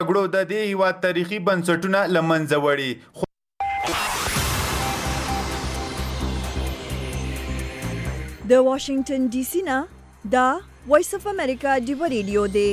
جګړو د دې هیواد تاریخي بنسټونه له منځه وړي. د واشنگټن ډي سي نه دا وایس اف امریکا ډیو ریډیو دی.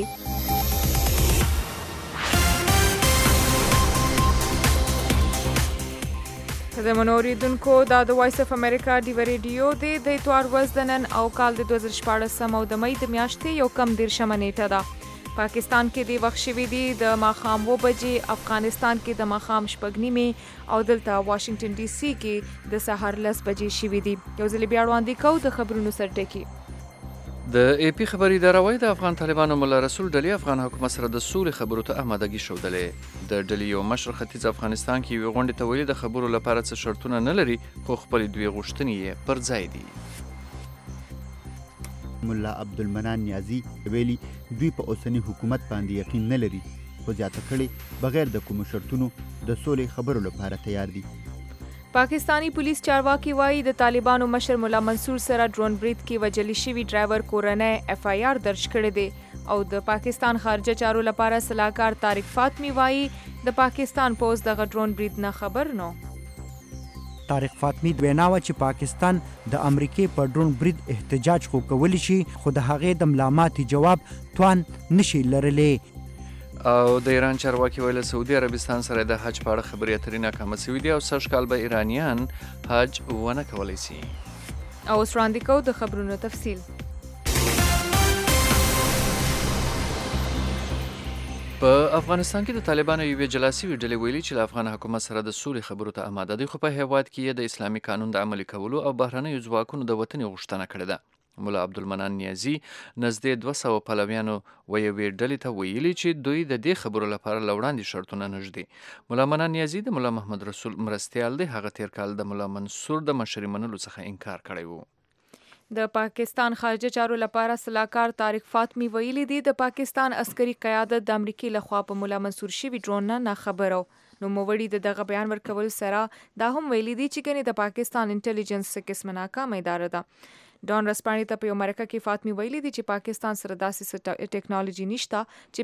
زمونږ اوریدونکو دا د وایس اف امریکا ډیو ریډیو دی د اتوار ورځ د نن او کال د 2014 او د مې د میاشتې یو کم 13 نیټه ده. پاکستان کې د وخت شوي دي د ماښام 2 بجې، افغانستان کې د ماښام 6:30 او دلته واشنگټن ډي سي کې د سهار 10 بجې شوي دي. یو ځل بیا وړاندې کوو د خبرونو سرټکی. د ای پی خبري اداره د افغان طالبانو ملا رسول ډلې افغان حکومت سره د سولې خبرو ته آمادګي ښودلې. د ډلې یو مشر ختیځ افغانستان کې یوې غونډې ته ویلي د خبرو لپاره څه شرطونه نه لري، خو خپلې دوې غوښتنې یې پر ځای دي. ملا عبدالمنان نیازی ویلي دوی په اوسني حکومت باندې یقین نه لري، خو زیاته کړې بغیر د کومو شرطونو د سولې خبرو لپاره تیار دي. پاکستانی پولیس چارواکي وایي د طالبانو مشر ملا منصور سره ډرون برید کې وجلی شوی ډرایور کورنۍ اف آی آر درج کړی دی او د پاکستان خارجه چارو لپاره صلاحکار طارق فاطمی وایي د پاکستان پوز دغه ډرون برید نه خبر نو. طارق فاطمی ویناوه چې پاکستان د امریکای په ډرون برید احتجاج خو کولی شي، خو د هغې د ملاماتي جواب توان نشي لرلی. او د ایران چارواکي ویل سعودي عربستان سره د حج په اړه خبرې اترې ناکامه شوې دي او سږ کال به ایرانیان حج ونه کولی شي. او اوس وړاندې کوو د خبرونو تفصیل. په افغانستان کې د طالبانو یوې جلا سوي ډلې ویلي چې له افغان حکومت سره د سولې خبرو ته آماده دي، خو په هیواد کې یې د اسلامي قانون د عملي کولو او بهرنیو ځواکونو د وتنې غوښتنه کړې ده. ملا عبدالمنان نیازی نزدې 200 پلویانو و یوې ډلې ته ویلي چې دوی د دې خبرو لپاره له وړاندې شرطونه نه ږدي. ملا منان نیازی د ملا محمد رسول مرستیال دی. هغه تیر کال د ملا منصور د مشري منلو څخه انکار کړی و. د پاکستان خارجه چارو لپاره صلاحکار طارق فاطمی ویلي دی د پاکستان عسکري قیادت د امریکای لخوا په ملا منصور شوي ډرون نه خبرو. نو موړي دغه بیان ورکول سره دا هم ویلي دی چې کني د پاکستان انټيليجنس قسم ناکامه اداره ده. ډان رسپاني ته په یو مرکه کې فاطمی ویلي دی چې پاکستان سره داسې ټیکنالوژي نشته چې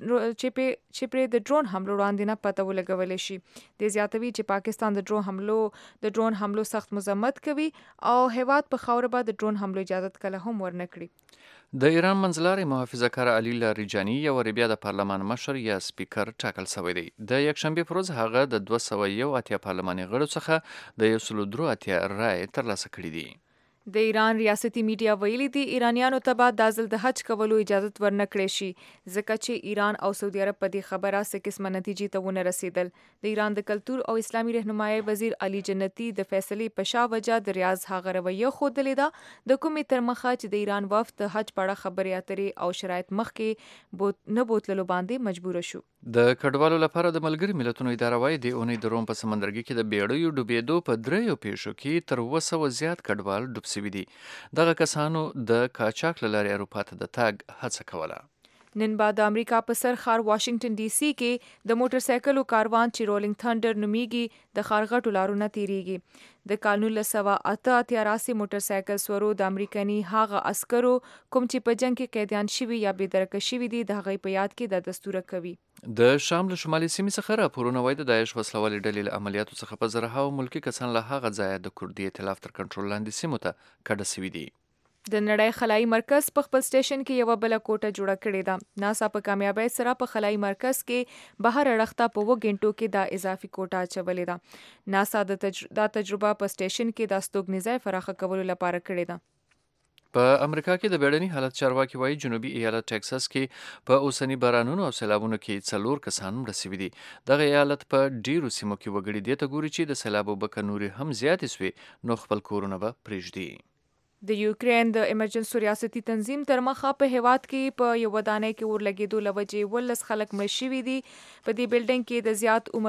په د ډرون حملو وړاندې نه پته ولګولې شي. د زیاتوي چې پاکستان د ډرون حملو سخت مذمت کوي او هیواد په خاور به د ډرون حملو اجازه کله هم ورنکړي. د ایران منځلاري محافظه کار علي لاریجاني یو بیا د پارلمان مشر یا سپیکر ټاکل شوی دی. د یکشنبه پر ورځ هغه د 201 پارلماني غړو څخه د 103 رای ترلاسه کړې دي. د ایران ریاستي میډیا ویلي دي ایرانیانو ته به د ځل د حج کولو اجازه ورنکړي شي ځکه چې ایران او سعودي عرب په دې خبره څه قسمه نتیجې ته ونه رسیدل. د ایران د کلتور او اسلامي رهنمایي وزیر علي جنتی د فیصلې په شا وجه د ریاض هغه رویه ښودلې ده د کومې تر مخه چې د ایران وفد د حج په اړه خبرې اترې او شرایط مخکې نه بوتللو باندې مجبور شو. د کډوالو لپاره د ملګري ملتونو اداره وايي د اونۍ د روم په سمندرګي کې د بیړیو ډوبېدو په 3 پیښو کې تر 200 زیات کډوال ډوب شوي دي. دغه کسانو د قاچاق له لارې اروپا ته د تګ هڅه کوله. نن بعد د امریکا په سر ښار واشنگټن ډي سي کې د موټر سایکلو کاروان چې رولینګ تھنډر نومیږي د ښارغټو لارونه تیریږي. د کال 1988 موټر سایکل سورو د امریکایي هاغه عسکرو کوم چې په جنگ کې قیدیان شوي یا بې درکه شوي دي د هغې په یاد کې د دستور کوي. د شام له شمالي سیمې څخه راپورونه وایي د داعش وسلوالې ډلې له عملیاتو څخه په زرهاو ملکي کسان له هغه ځایه د کوردي ائتلاف تر کنټرول لاندې سیمو ته کډه شوي دي. د نړۍ خلایي مرکز په خپل سټیشن کې یو بل کوټه جوړه کړې ده. ناسا په کامیابی سره په خلایي مرکز کې بهر اړخته په 2 غنټو کې دا اضافي کوټه اچولې ده. ناسا د تجربه په سټیشن کې د استوګنیزای فراخه کولو لپاره کړې ده. په امریکا کې د بیړني حالت چارواکي وایي جنوبي ایالت ټکساس کې په اوسني بارانونو او سیلابونو کې 4 کسان مړه شوي دي. دغه ایالت په ډیرو سیمو کې وګړي دې ته ګوري چې د سیلابو بکه نورې هم زیاتې شوې نو خپل کورونه به پرېږدي. د یوکرين د ایمرجنسي ریاستي تنظیم تر مخه په هیواد کې په یو ودانۍ کې اور لګېدو لوجې 12 خلک مړ شوي دي. په دې بلډینګ کې د زیات عمر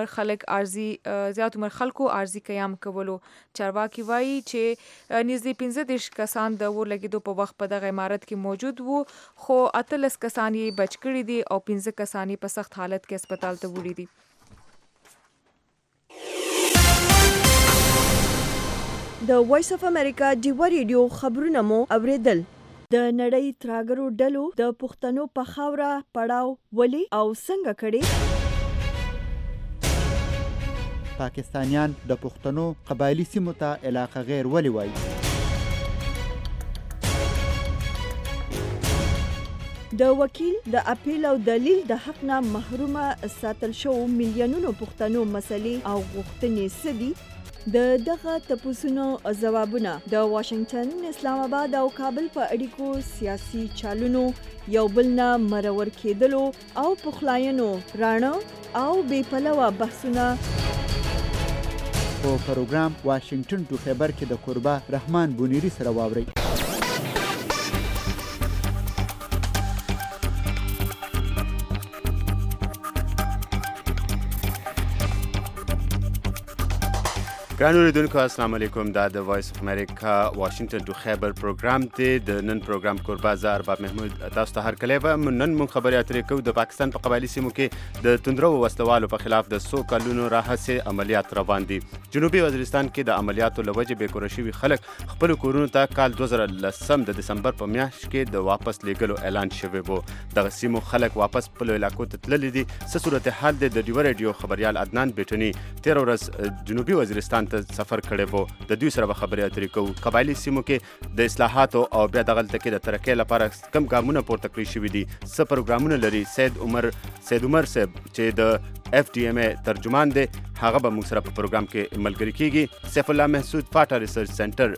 خلکو عارضي قیام کولو. چارواکي وایي چې نږدې 15 کسان د اور لګېدو په وخت په دغه عمارت کې موجود وو خو 18 کسان یې بچ کړي دي او 15 کسان یې په سخت حالت کې هسپتال ته وړي دي. د وایس اف امریکا ډیو ریډیو خبرونه مو اوریدل. د نړۍ تراګرو ډلو د پښتنو په خاوره پړاو ولې او څنګه کړي؟ پاکستانیان د پښتنو قبایلی سیمو ته علاقه غیر ولې وایي؟ د وکیل د اپیل او دلیل د حق نه محرومه ساتل شو میلیونونو پښتنو مسلې او غوښتنې څه دي؟ د دغه تپوسونو ځوابونه د واشنگټن، اسلام آباد او کابل په اړیکو سیاسي چالونو یو بل نه مرور کېدلو او پخلاینو راڼه او بې پلوه بحثونه په پروګرام واشنگټن ټو خیبر کې د قربا رحمان بونیری سره واورئ. ګرانو اوریدونکو السلام علیکم. دا د وایس اف امریکا واشنگټن ټو خیبر پروګرام دی. د نن پروګرام قربا زه ارباب محمود تاسو ته هرکلی وم. نن موږ خبرې اترې کوو د پاکستان په قبایلي سیمو کې د توندرو وسلوالو په خلاف د څو کلونو راهیسې عملیات روان دي. جنوبي وزیرستان کې د عملیاتو له وجې بېکوره شوي خلک خپلو کورونو ته کال 2010 د دسمبر په میاشت کې د واپس لیږلو اعلان شوی و. دغه سیمو خلک واپس خپلو علاقو ته تللي دي. څه صورتحال دی؟ د ډیوه ریډیو خبریال عدنان بیټني تېره ورځ جنوبي وزیرستان ته سفر کړی و. د دوی سره به خبرې اترې کوو. قبایلي سیمو کې د اصلاحاتو او بیا دغلته کې د ترقۍ لپاره کم ګامونه پورته کړی شوي دي. څه پروګرامونه لري؟ سید عمر صاحب چې د FDMA ترجمان دی هغه به موږ سره په پروګرام کې ملګری کیږي. سیف الله محسود فاټا ریسرچ سنټر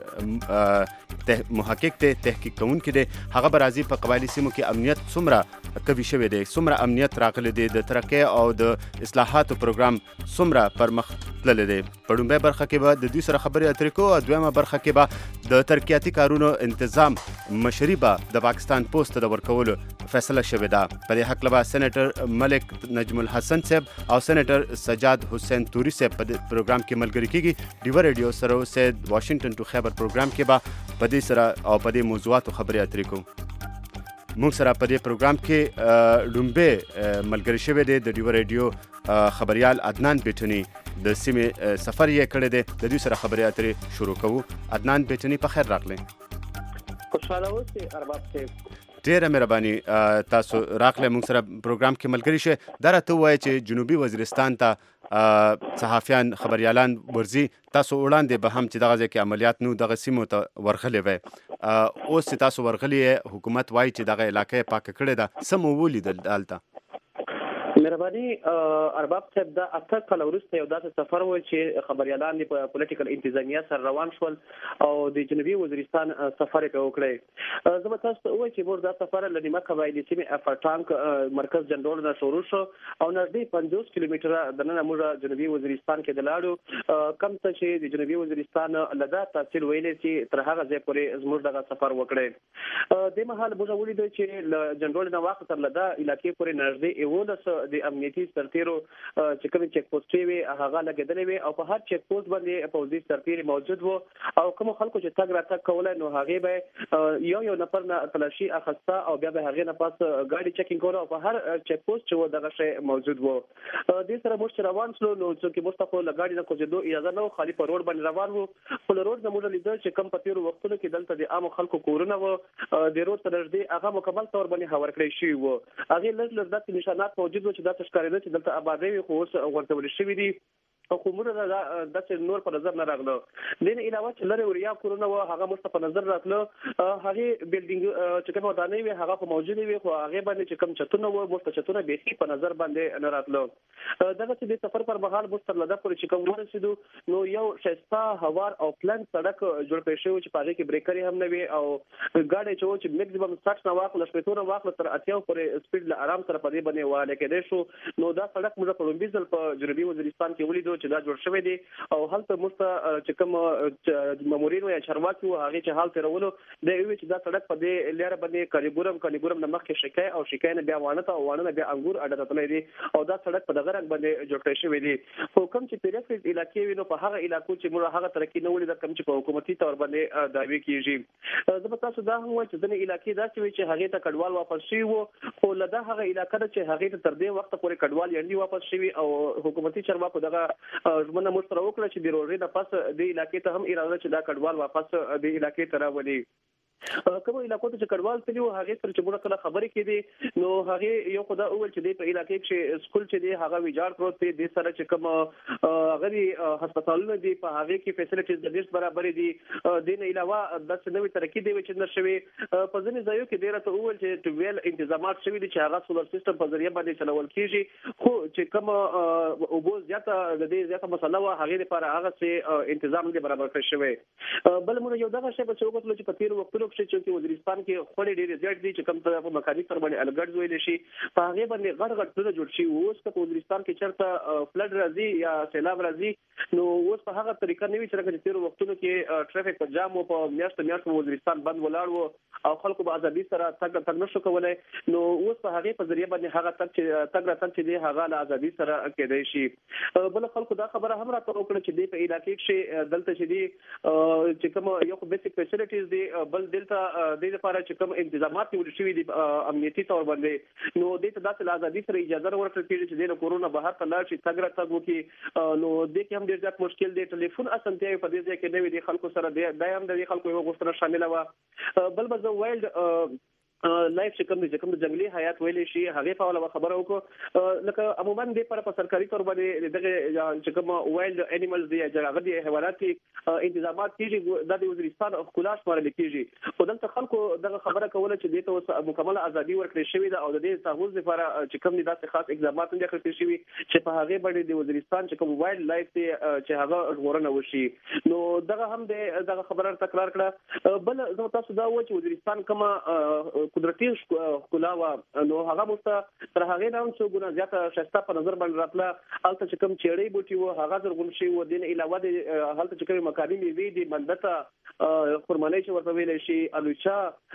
محقق دی، تحقیق کوونکی دی. هغه به راځي په قبایلي سیمو کې امنیت څومره قوي شوی دی، څومره امنیت راغلی دی، د ترقۍ او د اصلاحاتو پروګرام څومره پرمخ تللی دی. په لومړۍ برخه کې به د دوی سره خبرې اترې کوو او دویمه برخه کې به د ترقیاتي کارونو انتظام مشري به د پاکستان پوسټ ته د ورکولو فیصله شوې ده. په دې هکله به سینیټر ملک نجم الحسن صاحب او سینیټر سجاد حسین توري صاحب په دې پروګرام کې ملګري کیږي. ډیوه ریډیو سره اوسئ. واشنگټن ټو خیبر پروګرام کې به په دې سره او په دې موضوعاتو خبرې اترې کوو. موږ سره په دې پروګرام کې لومبه ملګری شوی دی د ډیوه ریډیو خبریال عدنان بیټني. د سیمې سفر یې کړی دی. د دوی سره خبرې اترې شروع کوو. عدنان بیټني په خیر راغلی. خوشاله اوسئ ارباب صاحب. ډیره مهرباني تاسو راغلی موږ سره پروګرام کې ملګری شئ. دا راته ووایئ چې جنوبي وزیرستان ته صحافیان خبریالان ورځي. تاسو وړاندې به هم چې دغه ځای کې عملیات نو دغه سیمو ته ورغلي وی. اوس چې تاسو ورغلي حکومت وایي چې دغه علاقه یې پاکه کړې ده. څه مو ولیدل دلته؟ مهرباني ارباب صاحب دا اته کال وروسته یو داسې سفر و چې خبريالان په پولیټیکل انتظامیه سره روان شول او د جنوبي وزیرستان سفر یې وکړی. زه به تاسو ته ووایم چې موږ دا سفر له نیمه قبایلي سیمې افرټانک مرکز جنرال نه شروع شو او نږدې 50 کیلومتره دننه موږ جنوبي وزیرستان کې دلاړو. کم څه چې د جنوبي وزیرستان لدا تحصیل ویلې چې تر هغه ځای پورې زموږ دغه سفر وکړی. د مهال موږ ولیدل چې جنرال نه واخ تر لدا علاقې پورې نږدې 11 د امنیتي سرتیرو چې کوم چیک پوسټ وي هغه لګیدلې وي او په هر چیک پوسټ باندې پولیس سرتیري موجود وو او کوم خلکو چې تګ راتګ کولای نو هغه به یو نفر نه تلاشي اخسته او بیا به هغه نه پاس ګاډي چیکینګ کوله او په هر چیک پوسټ چې و دغه شی موجود وو. د سره موږ روان شلو نو چې مستقو لګاډي نه کوجدو اجازه نه خالي په روډ باندې روان وو. په روډ نه موږ لیدل چې کم په تیرو وختونو کې دلته د عام خلکو کورونه وو د روډ تر نږدې هغه مکمل تور باندې هوار کړی شوی وو. هغه لږ داسې نشانات موجود وو چې دا ښکارېده چې دلته آبادی وي خو اوس ورته شوي دي خو موږ داسې نور په نظر نه راغله. دین علاوه چې لري وریا کورونه و هغه مست په نظر راتله. هغه بلډینګ چې کوم ودانۍ وي هغه په موجود وي خو هغه باندې چې کوم چتونه و مست چتونه به په نظر باندې نه راتله. دغه چې د سفر پر مهال مست لدا پر چې کوم ورسېدو نو یو شستا هوار او پلان سړک جوړ کړی شو چې پاره کې بریکري هم نه وي او ګاډي چې میکسیمم 60 نه واخله شپږونه واخله تر اتیاو پورې سپیډ له آرام سره په دې باندې واله کېدې شو. نو دا سړک موږ په لومبي ځل په جنوبي وزیرستان کې ولیدو چې دا جوړ شوی دی او هلته مست چې کوم مامورین یا چارواکي هغه چې حال ترولو د یو چې دا سړک په دې لاره باندې کالیګورم نه مخکې شکای او شکای نه بیا وانه بیا انګور اډه تللی دی او دا سړک په دغه رنګ باندې جوړ کړی شوی دی. حکم چې پیریفري علاقې وینو په هغه علاقو چې موږ هغه ترقی نه ولید کوم چې په حکومتي تور باندې دعوی کیږي. زه به تاسو دا هم وایم چې ځینې علاقې داسې وي چې هغه ته کډوال واپس شي وو خو لدا هغه علاقې چې هغه ته تر دې وخت پورې کډوال یې واپس شي او حکومتي چارواکو دغه ژمنه مستر وکړه چې د روړې نه پاس د علاقې ته هم اراده چې دا کډوال واپس د علاقې ته راولي. کوم علاقو ته چې کډوال تللی وو هغه سره چې موږ کله خبرې کېدې نو هغه یو خدای اول چې د په علاقې کې سکول چې دی هغه ویجاړ پروت دی د سره چې کوم غوړي هسپتالونه دي په هغه کې فیسیلیټیز د ډیر برابر دي د نه علاوه د نوې ترقی دی چې نشوي په ځینې ځایو کې ډیره ته اول چې ټویل انتظامات شوي دي چې هغه سولر سیستم په ذریعہ باندې چلول کیږي خو چې کوم اوبو زیاته د دې زیاته مسله وا هغه لپاره هغه څه تنظیم دی برابر کړی شوی بل موږ یو دغه شی په څو وختو چې په تیر وختونو کې چې وزیرستان کې خوري ډېر زیات دي چې کوم په مکانیک تر باندې الګړ ویل شي په هغه باندې غړ غړ جوړ شي اوس په وزیرستان کې چرته فلډ راځي یا سیلاب راځي نو اوس په هغه طریقه نه وی چې تیر وختونو کې ټریفیک په جام او په میاشتو وزیرستان بند ولاړ وو او خلکو به ازادي سره تګ نشو کولای نو اوس په هغه په ذریعہ باندې هغه تګ راتګ چې دی هغه له ازادي سره کېدای شي بل خلکو دا خبره هم راته وکړه چې دی په علاقې کې دلته چې دی چې کوم یو بیسیک فیسیلیټیز دی بل دلته د لپاره چې کوم انتظامات نیول شوي دي امنیتي تور باندې نو د داسې ازادي سره اجازه ورکړل کېږي چې د کورونا بهر ته لاړ شي تګ راتګ وکړي نو د کې هم ډېر زیات مشکل دی ټلیفون اسانتیا په دې ځای کې نه وي د خلکو سره د هم د خلکو یو غوښتنه شامل و بل به زه وایلډ لایف چې کوم د جنگلي حیات ویلې شي هغه په اړه خبره وکړو لکه عموما د پر په سرکاري تور باندې دغه چې کوم وایلډ انیملز دی هغه د حیوانات انتظامات کیږي د وزیرستان خلاص مارل کیږي خو دلته خلکو دغه خبره کوله چې د ته مکمل ازادي ورکړل شوې ده او د دې تحفظ لپاره چې کوم داسې خاص اقدامات نه کړل شوي چې په هغه باندې د وزیرستان چې کوم وایلډ لایف دی چې هغه ورنه وشي نو دغه هم دغه خبره تکرار کړه بل زه تاسو دا و چې وزیرستان کومه قدرتي ښکلا و نو هغه مست تر هغه نه هم څو ګونه زیاته شسته په نظر باندې راتله هلته چې کوم چېړۍ بوټي و هغه زرغون شي و دین علاوه د هلته چې کوم مکاني میوې دي منډته خرمانۍ چې ورته ویل شي الوچا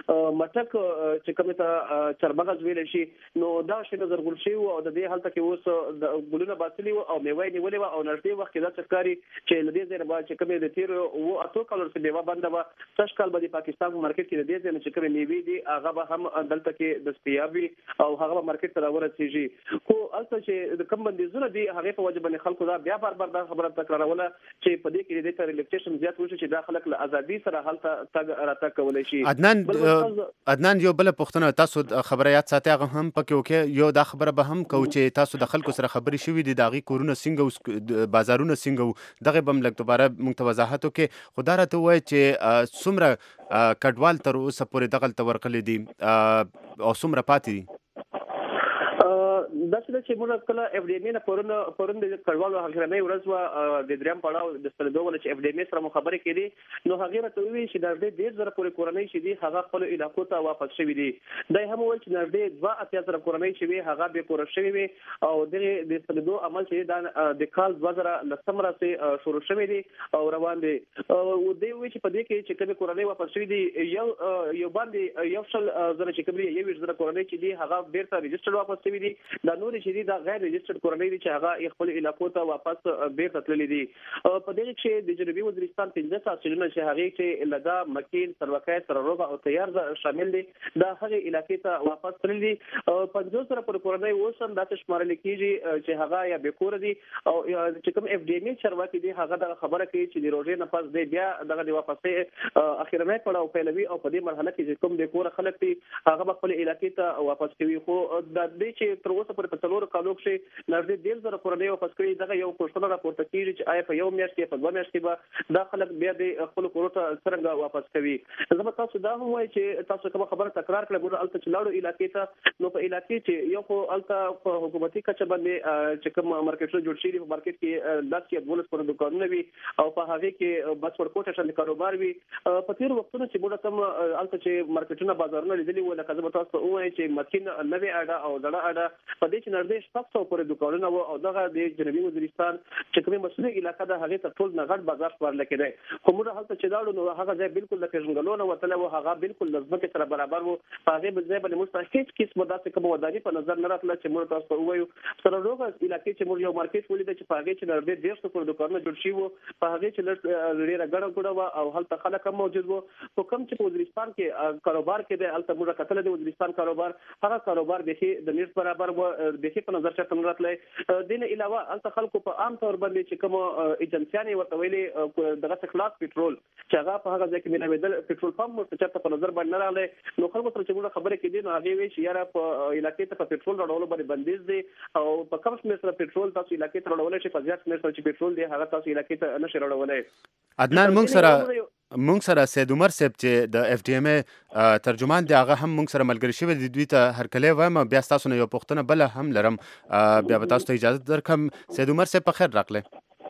مټک چې کوم ته چرمغز ویل شي نو دا شی زرغون شي او د دې هلته کې اوس د ګلونه باسلي او میوې نیولې او نږدې وخت کې دا چکاري چې لدې ځای نه چې کوم د تیر او اتو کالر څخه میوه بنده و څش کال باندې پاکستان مارکیټ کې د دې ځای چې کوم میوې دي هغه به هم دلته کې د سپیابي او هغه مارکیټ ته ورسیږي خو البته چې د کم بندیزونه دي هغه په وجه باندې خلکو دا بیا بار دا خبره تکراروله چې په دې کې د تر ریلیکسیشن زیات وشي چې دا خلک له ازادي سره هلته تګ راتګ کولای شي عدنان یو بل پښتنه تاسو خبره یاد ساتي هغه هم پکې وکي یو دا خبره به هم کو چې تاسو د خلکو سره خبرې شوې دي داغي کورونه څنګه بازارونه څنګه دغه بم لګ دوباره موږ وضاحت وکي خدای راته وای چې څومره کډوال تر اوسه پورې دغه تورقلې دي او څومره پاتې دي دا چې موږ کله اف ډي ام نه پرون د کډوالو هغرمې ورځ وا د دریم پړاو د ستنېدو ول چې اف ډي ام سره خبرې کړي نو هغه راته وی چې د ډېر زره پورې کورنۍ چې دي هغه خپل علاقو ته واپس شوي دي دای هم ول چې د 2 زره کورنۍ چې وي هغه به پوره شوي وي او د ستنېدو عمل چې د کال 2010 سره شروع شوی دي او روان دي او دوی وی چې په دې کې چې کوم کورنۍ واپس شوي دي یو باندې یو شل زره چې کوم یو زره کورنۍ چې دي هغه بیرته ريجستر واپس شوي دي دا نور چې دي دا غیر ريجسترډ کورنۍ دي چې هغه خپل علاقو ته واپس بیرته تللي دي په دې کې د جنوبي وزیرستان 15 تحصیلونه چې هغه چې لدا مکین سروکای سرروغ او تیار شامل دي دا هغه علاقې ته واپس تللي دي 50 سره پر کورنۍ اوسم د شمارل کېږي چې هغه یا بیکور دي او چې کوم اف ډي ام چرواکي دي هغه د خبره کوي چې د روزې نه پس دی بیا دغه د واپسې اخیرنۍ پړاو پیلوي او په دې مرحله کې چې کوم د کور خلک دي هغه خپل علاقې ته واپس کوي خو د دې چې تر اوسه پر څلور کالو کې نږدې 1.5 کورنۍ واپس کړي دغه یو کوښښ راپورته کیږي چې آیا په یو میاشت کې په 2 میاشت کې به دا خلک بیا د خپل کور ته څنګه واپس کوي زه به تاسو دا هم وایي چې تاسو کوم خبره تکرار کړئ موږ الته چلاړو علاقې ته نو په علاقې چې یو خو الته په حکومتي کچه باندې چې کوم مارکیټونه جوړ شي په مارکیټ کې 10 یا 12 پر دکانونه وي او په هغه کې بس ورکوټه شند کاروبار وي په تیر وختونو چې موږ تم الته چې مارکیټونه بازارونه لیدلي وو لکه زه به تاسو وایي چې مکین نوې اډه او دړه اډه په دې چې نږدې 700 پر دکانونه او دغه د جنوبي وزیرستان چې کومه مسلې علاقې ده هغه ته ټول نغړ بازار ورل کېده خو موږ هلته چې داړو نو هغه ځای بالکل د کژنګلونه وتله او هغه بالکل لزمکه سره برابر وو هغه به ځای باندې مستحقیق قسم داسې کوم وداني په نظر نه راتله چې موږ تاسو وایو سره روغه علاقې چې موږ یو مارکیټ ولید چې هغه چې نږدې 150 پر دکانونه جوړ شي وو په هغه چې لړ ګړه ګړه او هلته خلک هم موجود وو خو کوم چې په وزیرستان کې کاروبار کې د الته موږ کتل د وزیرستان کاروبار هغه کاروبار به د نیټ برابر وو به په نظر چرته راتلای دین علاوه الته خلکو په عام تور باندې چې کوم ایجنسیانې ورته ویلي دغه خلاص پټرول چې هغه په هغه ځای کې ملاویدل پټرول پمپ ورته چرته په نظر باندې نه راغلی نو خلکو سره چې موږ خبرې کېدې نو هغه وی چې یاره په علاقې ته په پټرول راوړلو باندې بندیز دی او په کم شمېر سره پټرول تاسو علاقې ته راوړلی شي په زیات شمېر سره چې پټرول دی هغه تاسو علاقې ته نشي راوړلی عدنان موږ سره سید عمر صاحب چې د اف ډي ام ای ترجمان دی هغه هم موږ سره ملګری شوی دی دوی ته هرکلی وایم بیا تاسو نه یو پوښتنه بل هم لرم بیا به تاسو ته اجازه درکم سید عمر صاحب په خیر راغلی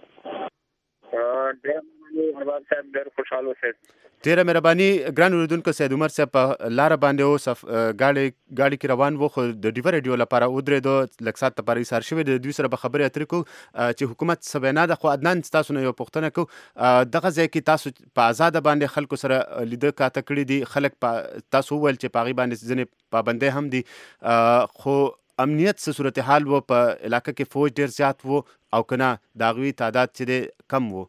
ډېر خوشحال اوسئ ډیره مهرباني ګران اوریدونکو سید عمر صاحب په لاره باندې اوس ګاډي کې روان و خو د ډیو ریډیو لپاره ودرېدو لږ ساعت لپاره ایثار شوی د دوی سره به خبرې اترې کوو چې حکومت څه وینا ده خو عدنان تاسو نه یو پوښتنه کوو دغه ځای کې تاسو په آزاده باندې خلکو سره لیده کاته کړي دي خلک تاسو وویل چې په هغې باندې ځینې پابندۍ هم دي خو امنیت څه صورتحال و په علاقه کې فوج ډېر زیات و او که نه د هغوی تعداد چې دی کم و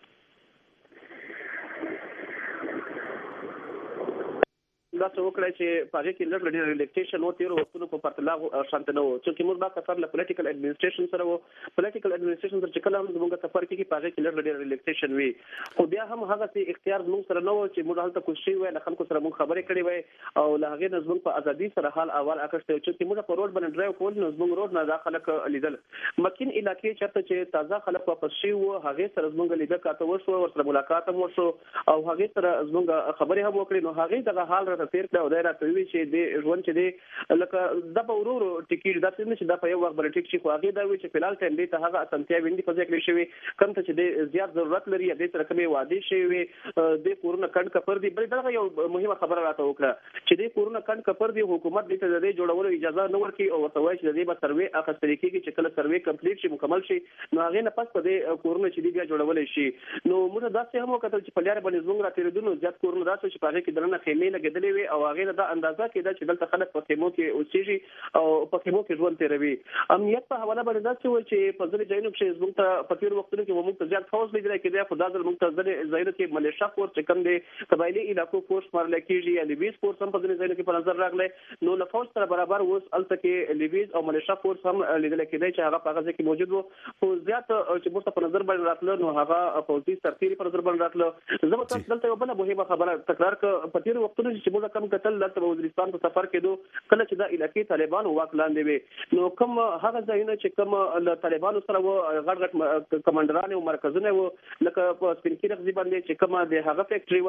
دا څه وکړی چې په هغې کې لږ ډېر ریلیکسیشن و تېرو وختونو په پرتله شانته نه و چونکې موږ دا سفر له پولیټیکل اډمنسټریشن سره و پولیټیکل اډمنسټریشن سره چې کله هم زموږ سفر کېږي په هغې کې لږ ډېر ریلیکسیشن وي خو بیا هم هغسې اختیار زموږ سره نه و چې موږ هلته کوشش شوي وای له خلکو سره موږ خبرې کړې وای او له هغې نه زموږ په ازادي سره حال احوال اخیستی و چونکې موږ په روډ باندې ډرایو کول نو زموږ روډ نه دا خلک لیدل مکین علاقې چېرته چې تازه خلک واپس شوي وو هغې سره زموږ لیده کاته وشوه ورسره ملاقات هم وشو او هغې سره زموږ خبرې هم وکړې نو هغې دغه حال راته تېر کړی او دی راته وی چې د ژوند چې دی لکه دا به ورو ورو ټیکېږي داسې نه چې دا په یو وخت باندې ټیک شي خو هغې دا وي چې فلحال ټایم دې ته هغه اسانتیاوې نه دي په ځای کړې شوې کوم ته چې دی زیات ضرورت لري یا دې سره کومې وعدې شوې وي دې کورونه کنډ کپر دي بلې دغه یو مهمه خبره راته وکړه چې دې کورونه کنډ کپر دي حکومت دې ته د دې جوړولو اجازه نه ورکوي او ورته وایي چې د دې به سروې اخیستل کېږي چې کله سروې کمپلیټ شي مکمل شي نو هغې نه پس په دې کورونه چې دي بیا جوړولی شي نو موږ داسې هم وکتل چې په لارې باندې زموږ راتېرېدو نو زیات کورونه داسې چې په هغې کې دننه خیمې لګېدلې وي او هغې نه دا اندازه کېده چې دلته خلک په خیمو کې اوسېږي او په خیمو کې ژوند تېروي امنیت په حواله باندې داسې و چې په ځینې ځایونو کې زموږ ته په تېرو وختونو کې موږ ته زیات فوج لیدلی کېدی خو دا ځل موږ ته ځینې ځایونو کې ملیشه فورس چې کوم دی قبایلي علاقو فورس شمارلی کېږي یا لیبیز فورس هم په ځینې ځایونو کې په نظر راغلی نو له فوج سره برابر اوس هلته کې لیبیز او ملیشه فورس هم لیدلی کېدی چې هغه په هغه ځای کې موجود و خو زیات چې موږ ته په نظر باندې راتله نو هغه پوځي سرتېري په نظر باندې راتله زه به تاسو دلته یوه بله مهمه خبره تکرار کړه په تېرو وختونو چې موږ کم کتل دلته به وزیرستان په سفر کېدو کله چې دا علاقې طالبانو واک لاندې وي نو کوم هغه ځایونه چې کوم له طالبانو سره و غټ غټ کمانډران او مرکزونه و لکه په سپین کیرغزي باندې چې کومه د هغه فیکټري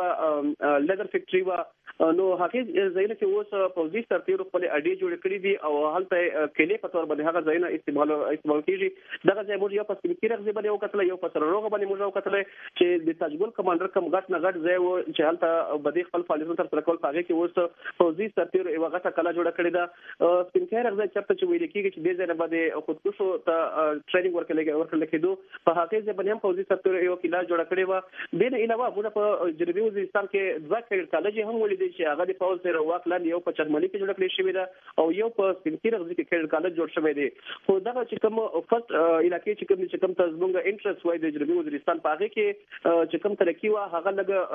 و لیدر فیکټري و نو هغې ځایونه کې اوس پوځي سرتېرو خپلې اډې جوړې کړي دي او هلته کیلې په طور باندې هغه ځایونه استعمال کېږي دغه ځای موږ یو په سپین کیرغزي باندې وکتلی یو په سرروغه باندې موږ وکتلی چې د تاجګل کمانډر کوم غټ نه غټ ځای و چې هلته به دې خپل فعالیتونه ترسره کول په هغې کې اوس پوځي سرتېرو یوه غټه کلا جوړه کړې ده سپین کیرغزي چېرته چې ویل کېږي چې دې ځای نه به د خودکشو ته ټریننګ ورکړل کېدو په هغې ځای باندې هم پوځي سرتېرو یوه کلا جوړه کړې وه دې نه علاوه موږ په جنوبي وزیرستان کې دوه کیډ کالجې هم ولیدې چې هغه د پوځ سره واک لاندې یو په چرملي کې جوړه کړې شوې ده او یو په سپین کیرغزي کې کیډ کالج جوړ شوی دی خو دغه چې کوم فرست علاقې چې کوم ته زموږ انټرست وای د جنوبي وزیرستان په هغې کې چې کوم ترقي وه هغه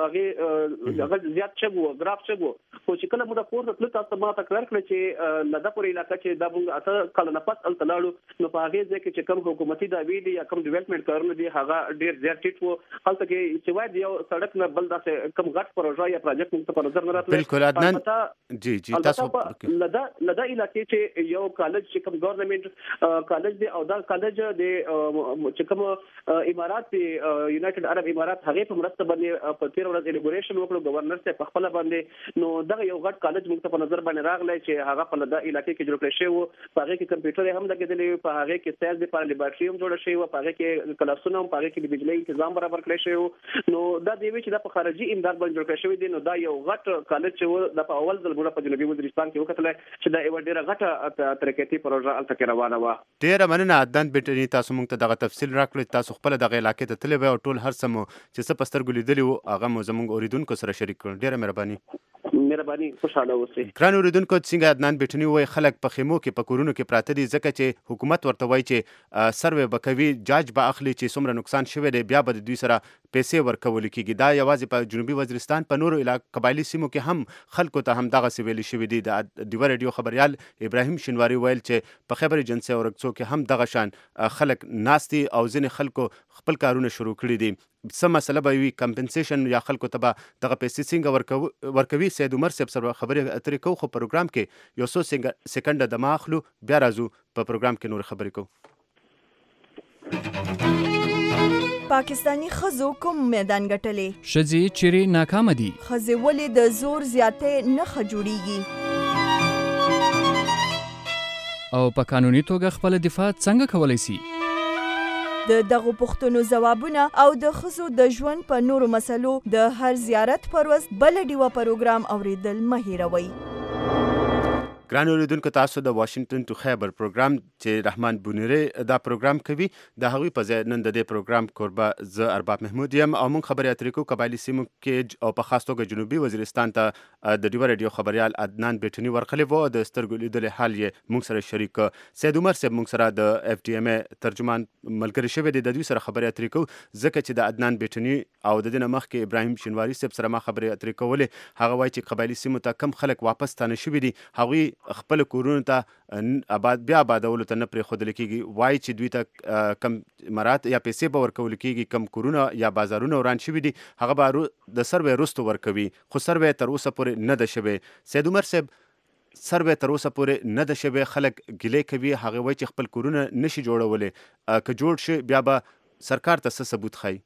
لږ هغه زیات چږ و ګراف چږ و خو چې کله موږ پورته تلو تاسو ما تکرار کړه چې له دا پورې علاقه چې دا موږ اته کاله نه پس هلته لاړو نو په هغې ځای کې چې کوم حکومتي دعوې دي یا کوم ډیولپمنټ کارونه دي هغه ډېر زیات ټیټ و هلته کې سوای د یو سړک نه بل داسې کوم غټ پروژه یا پروجیکټ موږ ته په نظر نه راتلی بالکل عدنان جی تاسو له دا علاقې چې یو کالج چې کوم ګورنمنټ کالج دی او دا کالج د چې کوم امارات دی یونایټډ عرب امارات هغې په مرسته باندې په تېره ورځ انوګوریشن وکړو ګورنر صاحب په خپله باندې نو دغه یو غټ کالج موږ ته په نظر باندې راغلی چې هغه په دا علاقې کې جوړ کړی شوی و په هغې کې کمپیوټر هم لګېدلی وي په هغې کې ساینس دپاره لیبارټري هم جوړه شوې وه په هغې کې کلاسونه هم په هغې کې د بجلۍ تنظام برابر کړی شوی و نو دا دی چې دا په خارجي امداد باندې جوړ کړی شوی دی نو دا یو غټ کالج چې و دا په اول ځل موږ په جنوبي وزیرستان کې وکتلی چې دا یوه ډېره غټه ترقیاتي پروژه هلته کې روانه وه ډېره مننه عدنان بټني تاسو موږ ته دغه تفصیل راکړئ تاسو خپله دغه علاقې ته تللی وئ او ټول هر څه مو چې څه په سترګو لیدلي وو هغه مو زموږ اورېدونکو سره شریک کړل ډېره مهرباني خوشحاله اوسئ ګران اورېدونکو څنګه عدنان بټني ووایي خلک په خیمو کې په کورونو کې پراته دي ځکه چې حکومت ورته وایي چې سروې به کوي جاج به اخلي چې څومره نقصان شوی دی بیا به د دوی سره پیسې ورکول کیږي. دا یوازې په جنوبي وزیرستان په نورو قبایلي سیمو کې هم خلکو ته هم دغسې ویلي شوي دي. د ډیوه ریډیو خبریال ابراهیم شینواري ویل چې په خیبر ایجنسي او رکڅو کې هم دغه شان خلک ناست دي او ځینې خلکو خپل کارونه شروع کړي دي. څه مسله به وي کمپنسیشن یا خلکو ته به دغه پیسې څنګه ورکوي. سید عمر صاحب سره خبرې اترې کوو خو پروګرام کې یو څو سکنډه دمه اخلو بیا راځو په پروګرام کې نور خبرې کوو. پاکستانی ښځو کوم میدان ګټلې؟ ښځې چیرې ناکامه دي؟ ښځې ولې د زور زیاتې نښه جوړیږي؟ او په قانوني توګه خپل دفاع څنګه کولی سي؟ د دغو پوښتنو ځوابونه او د ښځو د ژوند په نورو مسلو د هر زیارت پر ورځ بل ډیوه پروګرام اوریدل مه هیروئ. ګران اوریدونکو تاسو د واشنگټن ټو خیبر پروګرام چې رحمان بونیری دا پروګرام کوي د هغوی په ځای نن د دې پروګرام کوربه زه ارباب محمود یم او موږ خبرې اترې کوو قبایلي سیمو کې او په خاص توګه جنوبي وزیرستان ته د ډیوه ریډیو خبریال عدنان بیټني ورغلی و. د سترګو لیدلې حال یې موږ سره شریک. سید عمر صاحب موږ سره د اف ډي ام ای ترجمان ملګری شوی دی. د دوی سره خبرې اترې کوو ځکه چې د عدنان بیټني او د دې نه مخکې ابراهیم شینواري صاحب سره ما خبرې اترې کولې. هغه وایي چې قبایلي سیمو ته کم خلک واپس ستانه شوي دي هغوی خپل کورونه ته بیا آبادولو ته نه پرېښودل کېږي. وایي چې دوی ته کم مرات یا پیسې به ورکول کېږي، کم کورونه یا بازارونه وران شوي دي هغه به د سروې وروسته ورکوي، خو سروې تر اوسه پورې نه ده شوې. سید عمر صاحب سروې تر اوسه پورې نه ده شوې، خلک ګیلې کوي، هغه وایي چې خپل کورونه نشي جوړولی، که جوړ شي بیا به سرکار ته څه ثبوت ښایي.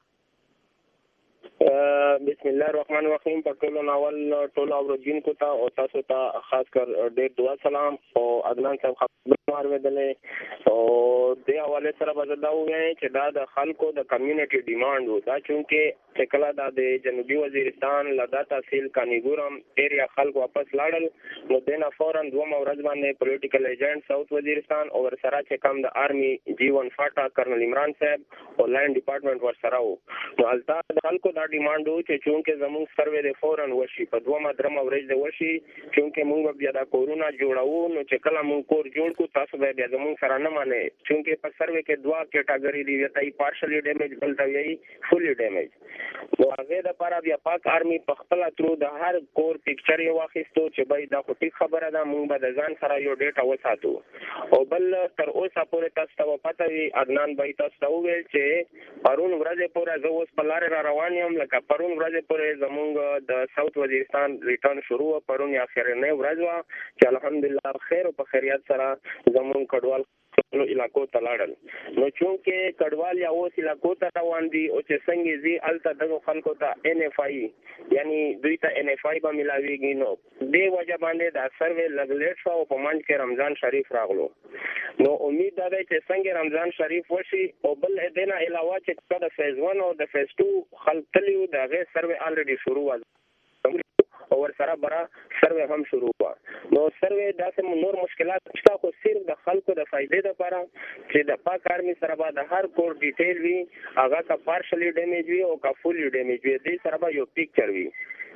بسم الله الرحمن الرحیم. په ټولو ناول ټولو اوریدونکو ته او تاسو ته خاص کر ډېر دعا سلام. او عدنان صاحب خبرونه اورېدلې او دې حوالې سره به زه دا ووایم چې دا د خلکو د کمیونټي ډیمانډ و. دا چونکې چې کله دا د جنوبي وزیرستان له دا تحصیل کانیګورم ایریا خلک واپس لاړل نو دې نه فوراً دومه ورځ باندې پولیټیکل ایجنټ ساوث وزیرستان او ورسره چې کم د آرمي جی1 فاټا کرنل عمران صاحب او لینډ ډپارټمنټ ورسره و. نو هلته د خلکو دا ډیمانډ و چې چونکې زموږ سروې د فوراً وشي په دومه درمه ورځ د وشي، چونکې موږ بیا دا کورونه جوړوو نو چې کله موږ کور جوړ کړو تاسو به بیا زموږ سره نه منئ، چونکې په سروې کې دوه کیټاګري دي، یو ته پارشلی ډیمیج بل ته وایي فولي ډیمیج. نو هغې دپاره بیا پاک آرمي په خپله ترو د هر کور پکچر یې واخیستو چې بای دا خو ټیک خبره ده، موږ به د ځان سره یو ډیټا وساتو. او بل تر اوسه پورې تاسو ته به پته وي عدنان بای تاسو ته وویل چې پرون ورځې پورې زه اوس په لارې را روان یم، لکه پرون ورځې پورې زمونږ د ساوث وزیرستان ریټرن شروع و، پرون یا اخرنۍ ورځ وه چې الحمدلله خیر او په خیریت سره زمونږ کډوال علاقو ته لاړل. نو چونکې کډوال یا اوس علاقو ته روان دي او چې څنګه ځي هلته دغو خلکو ته ان اف آی یعنی دوی ته ان اف آی به میلاویږي، نو دې وجه باندې دا سروې لږ لیټ شو او په منځ کې رمضان شریف راغلو. نو امید دا دی چې څنګه رمضان شریف وشي او بل دې نه علاوه چې د فیز 1 او د فیز 2 خلک تلي وو د هغې سروې الریډي شروع وه او ورسره برا سروې هم شروع وه. نو سروې داسې نور مشکلات شته، خو صرف د خلکو د فایدې دپاره چې د پاک آرمي سره به د هر کور ډیټیل وي، هغه که پارشلی ډیمیج وي او که فولي ډیمیج وي، دې سره به یو پکچر وي.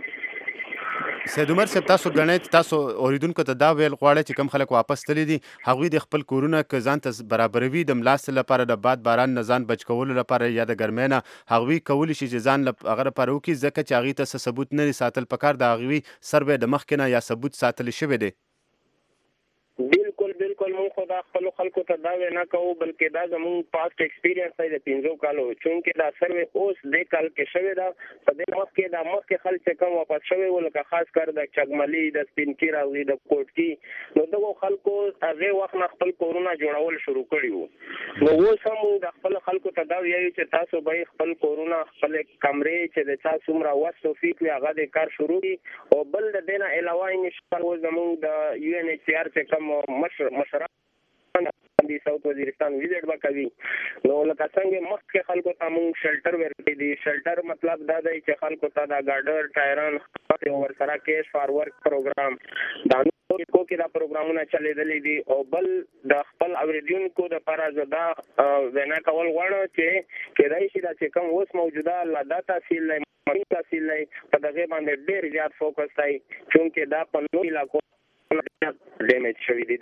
سید عمر صاحب تاسو ګڼئ تاسو اوریدونکو ته دا ویل غواړئ چې کوم خلک واپس تللي دي هغوی د خپل کورونه که ځان ته برابروي د ملاستې لپاره د باد باران نه ځان بچ کولو لپاره یا د ګرمۍ نه هغوی کولی شي چې ځان هغه لپاره وکړي، ځکه چې هغوی ته څه ثبوت نه دي ساتل پکار، د هغوی سروې د مخکې نه یا ثبوت ساتلی شوی دی. بالکل مونږ خو دا خپلو خلکو ته دا وینا کوو، بلکې دا زمونږ پاست ایکسپیرینس دی د 15 کالو، چونکې دا سروې اوس دې کال کې شوې ده. په دې مخکې دا مخکې خلک چې کوم واپس شوی وو لکه خاص کر د چګملي د سپینکي راغلي د کوټکي، نو دغو خلکو هغې وخت نه خپل کورونه جوړول شروع کړي وو. نو اوس هم موږ د خپلو خلکو ته دا ویایو چې تاسو به خپل کورونه خپلې کمرې چې د چا څومره وس او فیک وي هغه د کار شروع کړي. او بل د دې نه علاوه انشاءالله اوس زمونږ د یو ان ایچ سی آر چې کوم مشران دی ساوث وزیرستان ویزټ به کوي، نو لکه څنګه مخکې خلکو ته مونږ شلټر ورکړی دي. شلټر مطلب دا دی چې خلکو ته دا ګاډر ټایران ورسره کیش فار ورک پروګرام دا نورو کې دا پروګرامونه چلېدلي دي. او بل د خپل اوریدونکو دپاره زه دا وینا کول غواړم چې کیدای شي دا چې کوم اوس موجوده لا تحصیل دی تحصیل دی په دغې باندې ډېر زیات فوکس دی، چونکې دا په نورو علاقو ډیمیج شوي دي.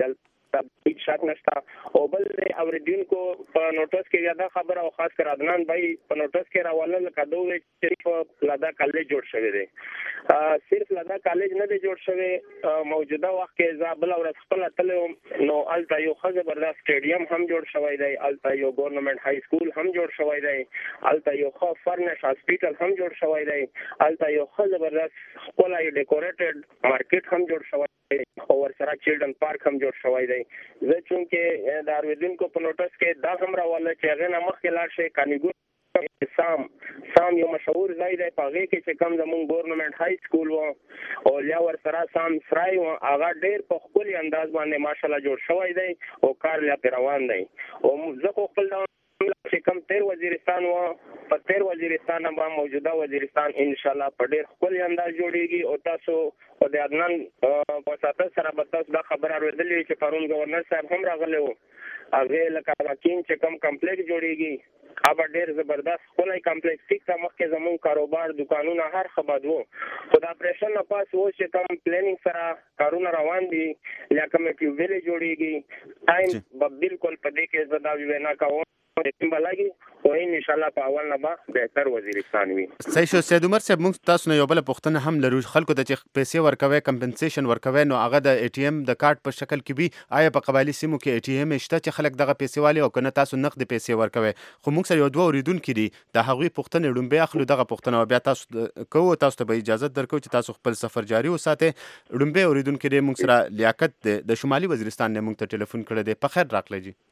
هیڅ شک نشته او بل اوریدونکو په نوټس کې یاده خبره او خاص کر عدنان بھائی په نوټس کې راولل کدو چې په لادا کالج جوړ شوی دی صرف لادا کالج نه دی جوړ شوی موجوده وخت کې زابل او خپل تل نو الته یو زبردست سټیډیم هم جوړ شوی دی الته یو ګورنمنت های سکول هم جوړ شوی دی الته یو خو فرنش هاسپټل هم جوړ شوی دی الته یو زبردست خپل ډیکوریټډ مارکیټ هم جوړ شوی او ورسره چلډرن پارک هم جوړ شوی دی زه چونکې د اوریدونکو په نوټس کې دا هم راواله چې هغه نه مخکې لاړ شي کانیګور سام یو مشهور ځای دی په هغې کې چې کوم زموږ ګورنمنت های سکول و او یا ورسره سام سرای و هغه ډېر په ښکلي انداز باندې ماشاءالله جوړ شوی دی او کار لا پرې روان دی او زه خو خپل چې کوم تیر وزیرستان و په تیر وزیرستان باندې موجوده وزیرستان ان شاء الله په ډېر ښکلي انداز جوړیږي او تاسو او د عدنان په ساتل سره به تاسو دا خبر اورېدلې چې پرون گورنر صاحب هم راغلی و هغه لکه واکین چې کوم کمپلیکس جوړیږي هغه ډېر زبردست ښکلی کمپلیکس ټیک ته مخکې زموږ کاروبار دکانونه هر ښه بد و خو د اپریشن نه پاس اوس چې کوم پلانینګ سره کارونه روان دي یا کوم ټیوبویلې جوړیږي ټایم به بالکل په دې کې زه دا وینا کوم بلګي او ان شاء الله په اول نه به بهتر وزیرستان وي صحیح شو سید عمر صاحب موږ تاسو نه یو بل پوښتنه هم لرو خلکو ته چې پیسې ورکوي کمپنسیشن ورکوي نو هغه د ای ټی ایم د کارت په شکل کې وي آیا په قبایلی سیمو کې ای ټی ایم شته چې خلک دغه پیسې والي او کنه تاسو نقد پیسې ورکوي خو موږ سره یو دوه اوریدونکو دي د هغوی پوښتنه ډومبه اخلو دغه پوښتنه بیا تاسو کوو تاسو ته به اجازه درکو چې تاسو خپل سفر جاری وساتئ ډومبه اوریدونکو دي موږ سره لیاقت د شمالي وزیرستان نه موږ ته ټلیفون کړی دی په خیر راغلی جی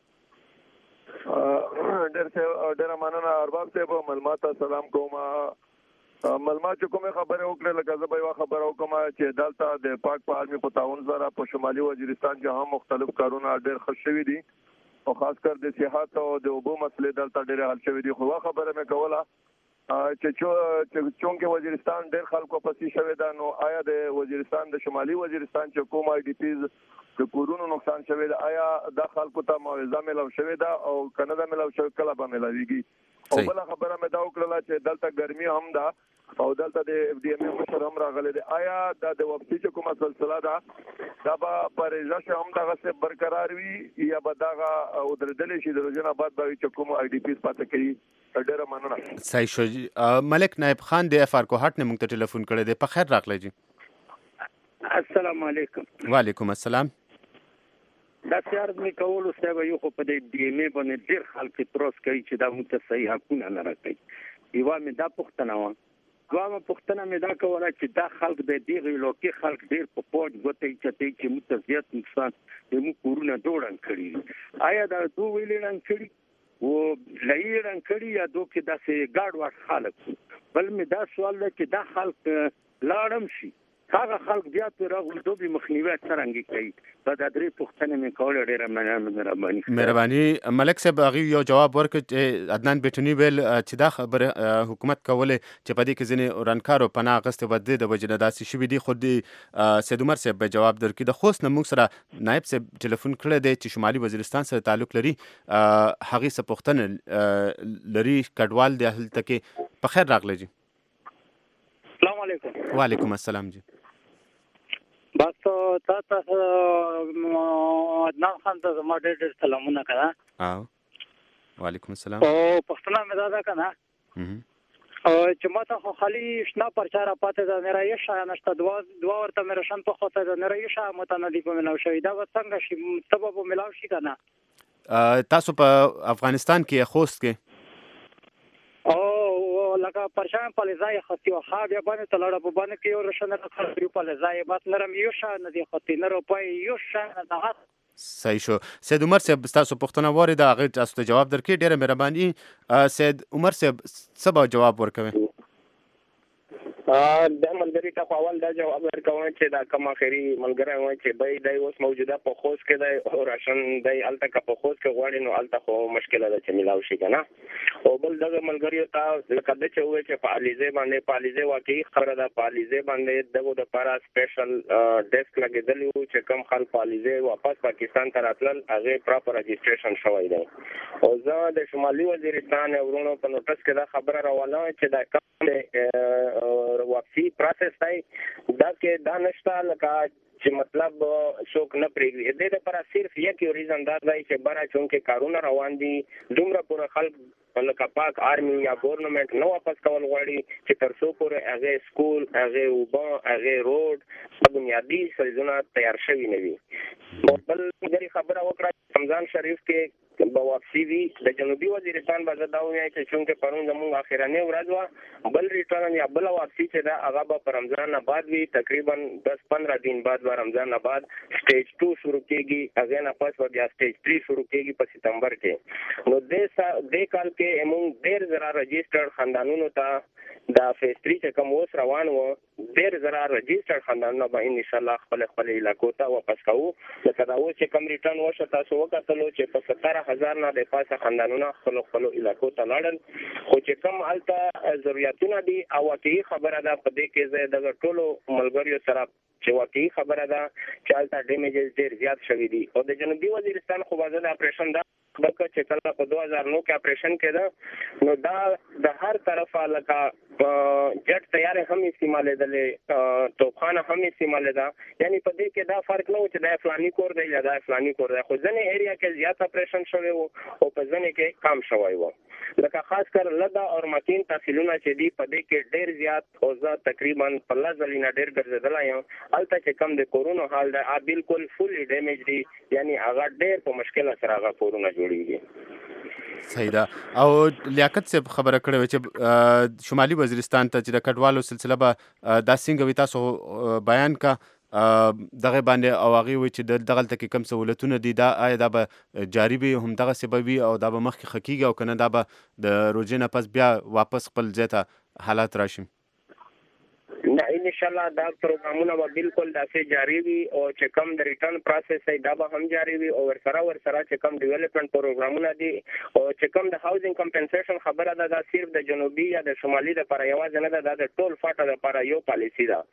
ډېر مننه ارباب صاحب ملمات سلام کوم ملمات چې کومه خبره وکړه لکه زه به یو خبره وکم چې دلته د پاک په عالمي په تعاون سره په شمالي وزیرستان کې هم مختلف کارونه ډېر ښه شوي دي او خاص کر د صحت او د اوبو مسلې دلته ډېر حل شوي دي خو خبره مې کوله چې چونکه وزیرستان ډېر خلکو پسې شوی دا نو آیا د وزیرستان د شمالي وزیرستان چې کوم آی ډی پیز د کورونو نقصان شوی دا آیا د خلکو ته معاوضه ملو شوی دا او کنه دا ملو شوی کله به ملويږي او بل خبره مې دا وکړه چې دلته ګرمي هم ده او دلته د اف ډي ام مشر هم راغلي دي آیا د وقتی چې کومه سلسله ده دا به پرېزه شه هم دغه څه برقرار وي یا به دغه او درېدلې شي د روزنه بعد به چې کوم آی ډی پی پاتې کوي ډېر مننه صحیح شو ملک نائب خان د اف ار کوهټ نه موږ ته ټلیفون کړی دی په خیر راغلی جی السلام علیکم وعلیکم السلام دا سیار می کولو سبا یو خو په دې دی می باندې ډیر خلک تروس کوي چې دا متصحیح حقونه نه راکړي یو می دا پښتنه و دوامه پښتنه می دا کوله چې دا خلک د دې لوکي خلک ډیر په پوج غوته چې متزیات نقصان د مو کورونه دوړن کړي آیا دا دوه ویلن کړي و لایرن کړي یا دوه کې داسې ګاډ واټ خلک بل می دا سوال ده چې دا خلک لاړم شي هغه خلک بیا پر هغه دوی مخنیوي څنګه کوي په د درې پښتنه مې کول ډېر مهرباني ملک صاحب هغه یو جواب ورکړ چې عدنان بیٹنی ویل چې دا خبره حکومت کوله چې په دې کې ځنې اورانکارو پناه غسته بده د وجنه داسې شوې دي خو سید عمر صاحب به جواب درکړي د خوست نه موږ سره نائب صاحب ټلیفون کړی دی چې شمالي وزیرستان سره تعلق لري هغه څه پښتنه لري کډوال د هلته کې په خیر راغلی جی السلام علیکم وعلیکم السلام جی بس تاسو عدنان خان ته زما ډېر سلامونه کړه وعلیکم السلام او پښتنه مې دا کنه او چې ماته خو خالی شنا پرچار پاتې دا نه راي شای نشته دوا ورته مې رشن په خاطر دا نه راي شای ماته نه دی په ملاو شوی دا څنګه شي سبب ملاو شي کنه تاسو په افغانستان کې خوست کې او لکه پرشان په لزای خطي او خا بیا باندې تلړه په باندې کې او رشن راځي په لزای بس نرم یو شان دی خطي نه رو پای یو شان نه صحیح شو سید عمر صاحب تاسو پوښتنه واره دا هغه تاسو ته جواب درکې ډیره مهرباني سید عمر صاحب سبا جواب ورکوي د ملګری ته اول دا جواب ورکوم چې دا کوم اخري ملګری وای چې به دای اوس موجوده په خوست کې دی او راشن دی الته کا په خوست کې غواړي نو الته خو مشکله ده چې ملاو شي کنه او بل دغه ملګری ته لکه د چې وای چې په الیزه باندې په الیزه واقعي خبره ده په الیزه باندې دغه د لپاره سپیشل ډیسک لګیدل او چې کم خلک په الیزه واپس پاکستان ته راتلل هغه پراپر رجسټریشن شوی دی او زه د شمالي وزیرستان ورونو په نوټس کې دا خبره راواله چې دا کوم واپسی پروسس دی دا کې دا نشته لکه چې مطلب څوک نه پرېږدي. د دې لپاره صرف یو ریزن دا دی چې بره چونکې کارونه روان دي دومره پوره خلک لکه پاک آرمي یا ګورنمنت نه واپس کول غواړي چې تر څو پورې هغې سکول، هغې اوبه، هغې روډ بنیادي څیزونه تیار شوي نه وي. بل ملګري خبره وکړه رمضان شریف کې به واپسي وي د جنوبي وزیرستان به زه دا ووایم چې چونکې پرون زموږ اخرنۍ ورځ وه بل ریټرن یا بله واپسي چې ده هغه به په رمضان نه بعد وي تقریبا 10-15 دن بعد به رمضان نه بعد سټیج 2 شروع کېږي هغې نه پس به بیا سټیج 3 شروع کېږي په ستمبر کې. نو دې کال کې موږ ډېر زره رجسټرډ خاندانونو ته د فیز 3 چې کوم اوس روان و ډېر زره رجسټرډ خاندانونه به انشاءالله خپل علاقو ته واپس کوو. لکه دا اوس چې کوم ریټرن وشو تاسو وکتلو چې په 17,000 نه د پاسه خاندانونه خپلو علاقو ته لاړل. خو چې کوم هلته ضرورتونه دي او واقعي خبره ده په دې کې زه دغه ټولو ملګریو سره چې واقعي خبره ده چې هلته ډیمیجز ډېر زیات شوي دي. او د جنوبي وزیرستان خو به زه د اپریشن دا بلکه چې کله په 2009 کې اپریشن کېده نو دا د هر طرفه لکه جټ تیارې هم استعمالېدلې توپخانه هم استعمالېده یعنی په دې کې دا فرق نه و چې دا فلاني کور دی یا دا فلاني کور دی. خو ځینې ایریا کې زیات اپریشن شوی و او په ځینې کې کم شوی و. لکه خاص کر لدا او مکین تحصیلونه چې دي په دې کې ډېر زیات او زه تقریبا په لزلی نه ډېر ګرځېدلی یم. هلته چې کم د کورونو حال دی بالکل فولي ډیمیج دي یعنی هغه ډېر په مشکله سره هغه کورونه جوړېږي. صحیح ده. او لیاقت صاحب خبره کړې وه چې شمالي وزیرستان ته چې د کډوالو سلسله به دا څنګه وي تاسو بیان کا دغه باندې او هغې وایي چې دغلته کې کم سهولتونه دي دا آیا دا به جاري وي همدغسې به وي او دا به مخکې ښه کېږي او که نه دا به د روژې نه پس بیا واپس خپل ځای ته حالات راشي؟ نه انشاءالله دا پروګرامونه به بالکل داسې جاري وي او چې کوم د ریټرن پروسس دی دا به هم جاري وي او ورسره چې کوم ډیولپمنټ پروګرامونه دي او چې کوم د هاوزینګ کمپنسیشن خبره ده دا صرف د جنوبي یا د شمالي لپاره یوازې نه ده دا د ټول فاټه لپاره یو پالیسي ده.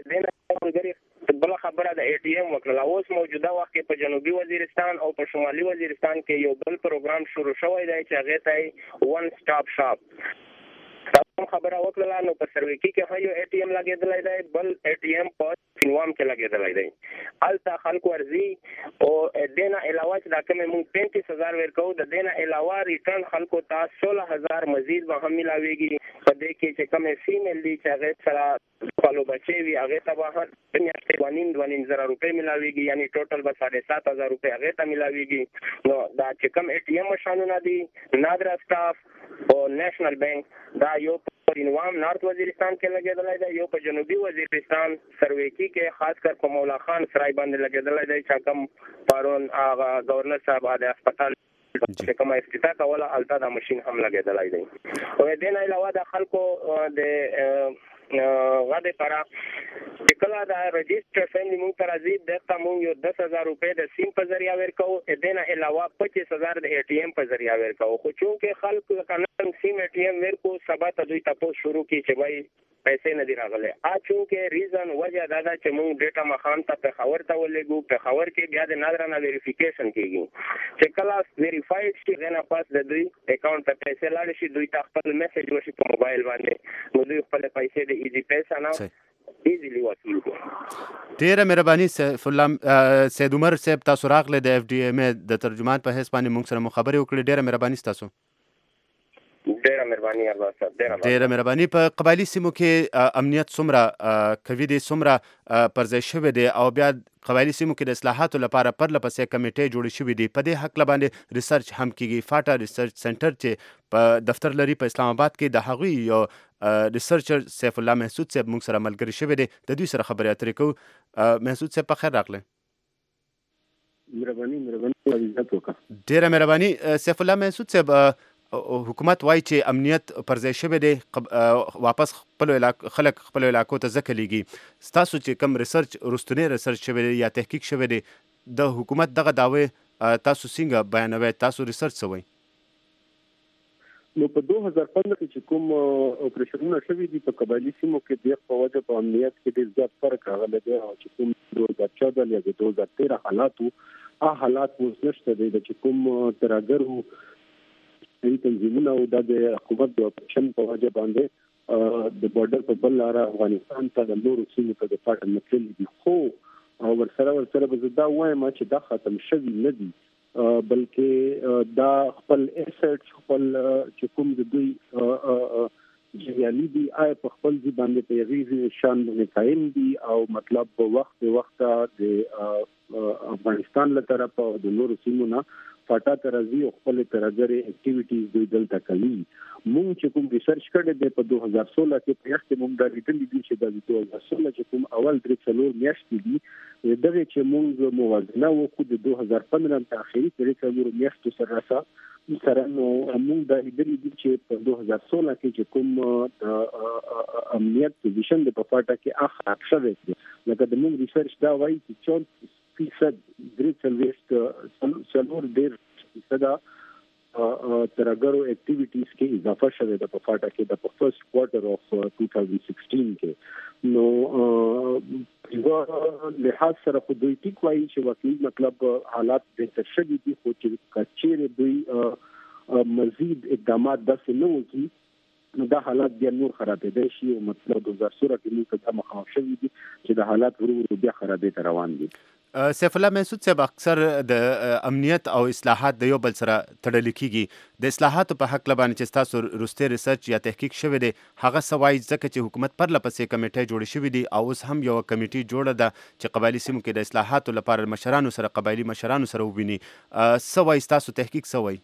بله خبره د ATM وکړله. اوس موجوده وخت کې په جنوبي وزیرستان او په شمالي وزیرستان کې یو بل پروګرام شروع شوی دی چې هغې ته ون سټاپ شاپ خبره وکړله. نو په سرویکي کې هم یو ATM لګېدلی دی بل ATM په فینوام کې لګېدلی دی. هلته خلک ورځي او دې نه علاوه چې دا کومې موږ 35,000 ورکوو د دې نه علاوه ریټرن خلکو ته 16,000 مزید به هم میلاویږي. په دې کې چې کومې فیمیل دي چې هغې سره خپلو بچې وي هغې ته به هر میاشتې 2,500 روپۍ میلاویږي یعنی ټوټل به 7,500 روپۍ هغې ته میلاویږي. نو دا چې کوم ATM مشانونه دي نادرا سټاف او نیشنل بینک دا یو په انوام نارت وزیرستان کې لګېدلی دی یو په جنوبي وزیرستان سرویکي کې خاص کر په مولا خان سرای باندې لګېدلی دی چې کوم پرون هغه گورنر صاحب د هسپتال چې کومه افتتاح کوله هلته دا مشین هم لګېدلی دی. او دې نه علاوه د خلکو د غده لپاره چې کله دا رجسټر فیملی مونږ ته راځي دلته مونږ یو 10,000 روپۍ د سیم په ذریعه ورکوو دې نه علاوه 25,000 د ATM په ذریعه ورکوو. خو چونکې خلک لکه نن سیم ATM ورکو سبا ته دوی تپوس شروع کړي چې وایي پیسې نه دي راغلی. چونکې ریزن وجه دا ده چې مونږ ډیټا مخام ته پېښور ته ولېږو پېښور کې بیا د نادره نه ویریفیکیشن کېږي چې کله ویریفاید شي هغې نه پس د دوی اکاونټ ته پیسې لاړې شي دوی ته خپل میسج وشي په موبایل باندې نو دوی خپلې پیسې د ایزي پیسه نه ایزیلی وصول کړي. ډېره مهرباني سید عمر صاحب تاسو راغلی د FDMA د ترجمان په حیث باندې موږ سره مو خبرې وکړې ډېره مهرباني ستاسو. ډېره مهرباني الله صاحب ډېره مهرباني. په قبایلي سیمو کې امنیت څومره کوي دی څومره پر ځای شوی دی او بیا قبایلي سیمو کې د اصلاحاتو لپاره پرله پسې کمیټې جوړې شوې دي په دې هکله باندې ریسرچ هم کیږي. فاټا ریسرچ سنټر چې په دفتر لري په اسلام آباد کې د هغوی یو ریسرچر سیف الله محسود صاحب موږ سره ملګری شوی دی د دوی سره خبرې اترې کوو. محسود صاحب په خیر راغلی. ډېره مهرباني. سیف الله محسود صاحب حکومت وایي چې امنیت پر ځای شوی دی واپس خلک خپلو علاقو ته ځکه لیږي. ستاسو چې کوم ریسرچ رستنی ریسرچ شوی دی یا تحقیق شوی دی د حکومت دغه دعوی تاسو څنګه بیانوئ تاسو ریسرچ څه وایي؟ نو په 2015 کې چې کوم اپریشنونه شوي دي په قبایلي سیمو کې د په وجه په امنیت کې ډېر زیات فرق راغلی دی او چې کوم 2014 یا 2013 حالات حالات اوس نشته دی چې کوم ترهګرو تنظیمونه او د حکومت د اپریشن په وجه باندې د بارډر په بل لاره افغانستان ته د نورو سیمو ته د پاټ نتللی دي. خو او ورسره به دا وایم چې دا ختم شوی نه دي بلکې دا خپل ایسټ خپل چې کوم د دوی جریانی دي آی په خپل ځای باندې په یغیز شان باندې قائم دي او مطلب په وخت د افغانستان له طرفه او د نورو سیمو نه فاټا ترازی او خپل ترازری اکټیویټیز دوی دلته کوي. مونږ چې کوم ریسرچ کړی دی په 2016 کې په یخت مونږ دا لیدلی دي چې د 2016 چې کوم اول 3 میاشتې دي دغه چې مونږ موازنه وکړو د 2015 ته اخري 3 میاشتو سره نو مونږ دا لیدلی دي چې په 2016 کې چې کوم امنیت پوزیشن د په فاټا کې اخر شوی دی لکه د مونږ ریسرچ دا وایي چې 4% څلور ډیر صدا ترګرو اکټیویټیز کې اضافه شوه د په فاټا کې د فرست کوارټر اف 2016 کې نو یو لحاظ سره خو دوی ټیک وایي چې واقعي مطلب حالات بهتر شوي دي خو چې کچېره دوی مزید اقدامات داسې نه وکړي نو دا حالات بیا نور خرابېدای شي او مطلب 2016 کې موږ ته مخامخ شوي دي چې د حالات ورو بیا خرابې ته روان دي. سیف الله محسود صاحب اکثر د امنیت او اصلاحات د یو بل سره تړل کیږي د اصلاحاتو په حق لبانې چې تاسو روسته ریسرچ یا تحقیق شوی دی هغه سوای ځکه چې حکومت پر لپسې کمیټه جوړ شوې دي او اوس هم یو کمیټه جوړه ده چې قبایلی سیمو کې د اصلاحاتو لپاره مشرانو سره قبایلی مشرانو سره وبیني سوای تاسو تحقیق سوای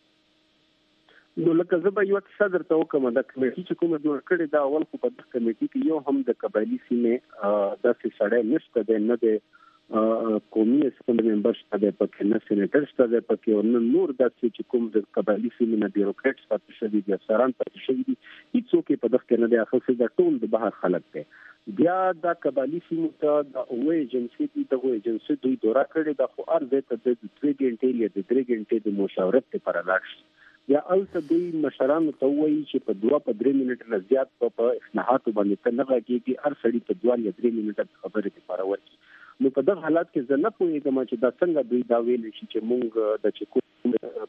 نو لکه زه به یو صدر ته وکم د کمیټې چې کومه جوړ کړې دا اول خو په دغه کمیټې کې یو هم د قبایلی سیمې داسې سړی نشته دی نه دی قومي اسمبلی ممبر شته دی پکې نه سېنیټر شته دی پکې او نه نور داسې چې کوم د قبایلی سیمې نه بیروکراټس پاتې شوي دي افسران پاتې شوي دي هیڅوک په دغه کې نه دی اخر د ټول د بهر خلک دی بیا د قبایلی سیمو ته د اوه ایجنسی دي دغه ایجنسی دوی دورا کړې د خو ارزه ته د 3 غنټې یا د 3 غنټې د مشاورت لپاره لاړ یا الته دوی مشرانو ته وایي چې په 2-3 منټه نه زیات په اصلاحاتو باندې ته نه راګيږي هر سړی په 2 یا 3 منټه خبرې لپاره ورکړي نو په دغه حالات کې زه نه پوهېږم چې دا څنګه دوی دا ویل شي چې موږ د چکو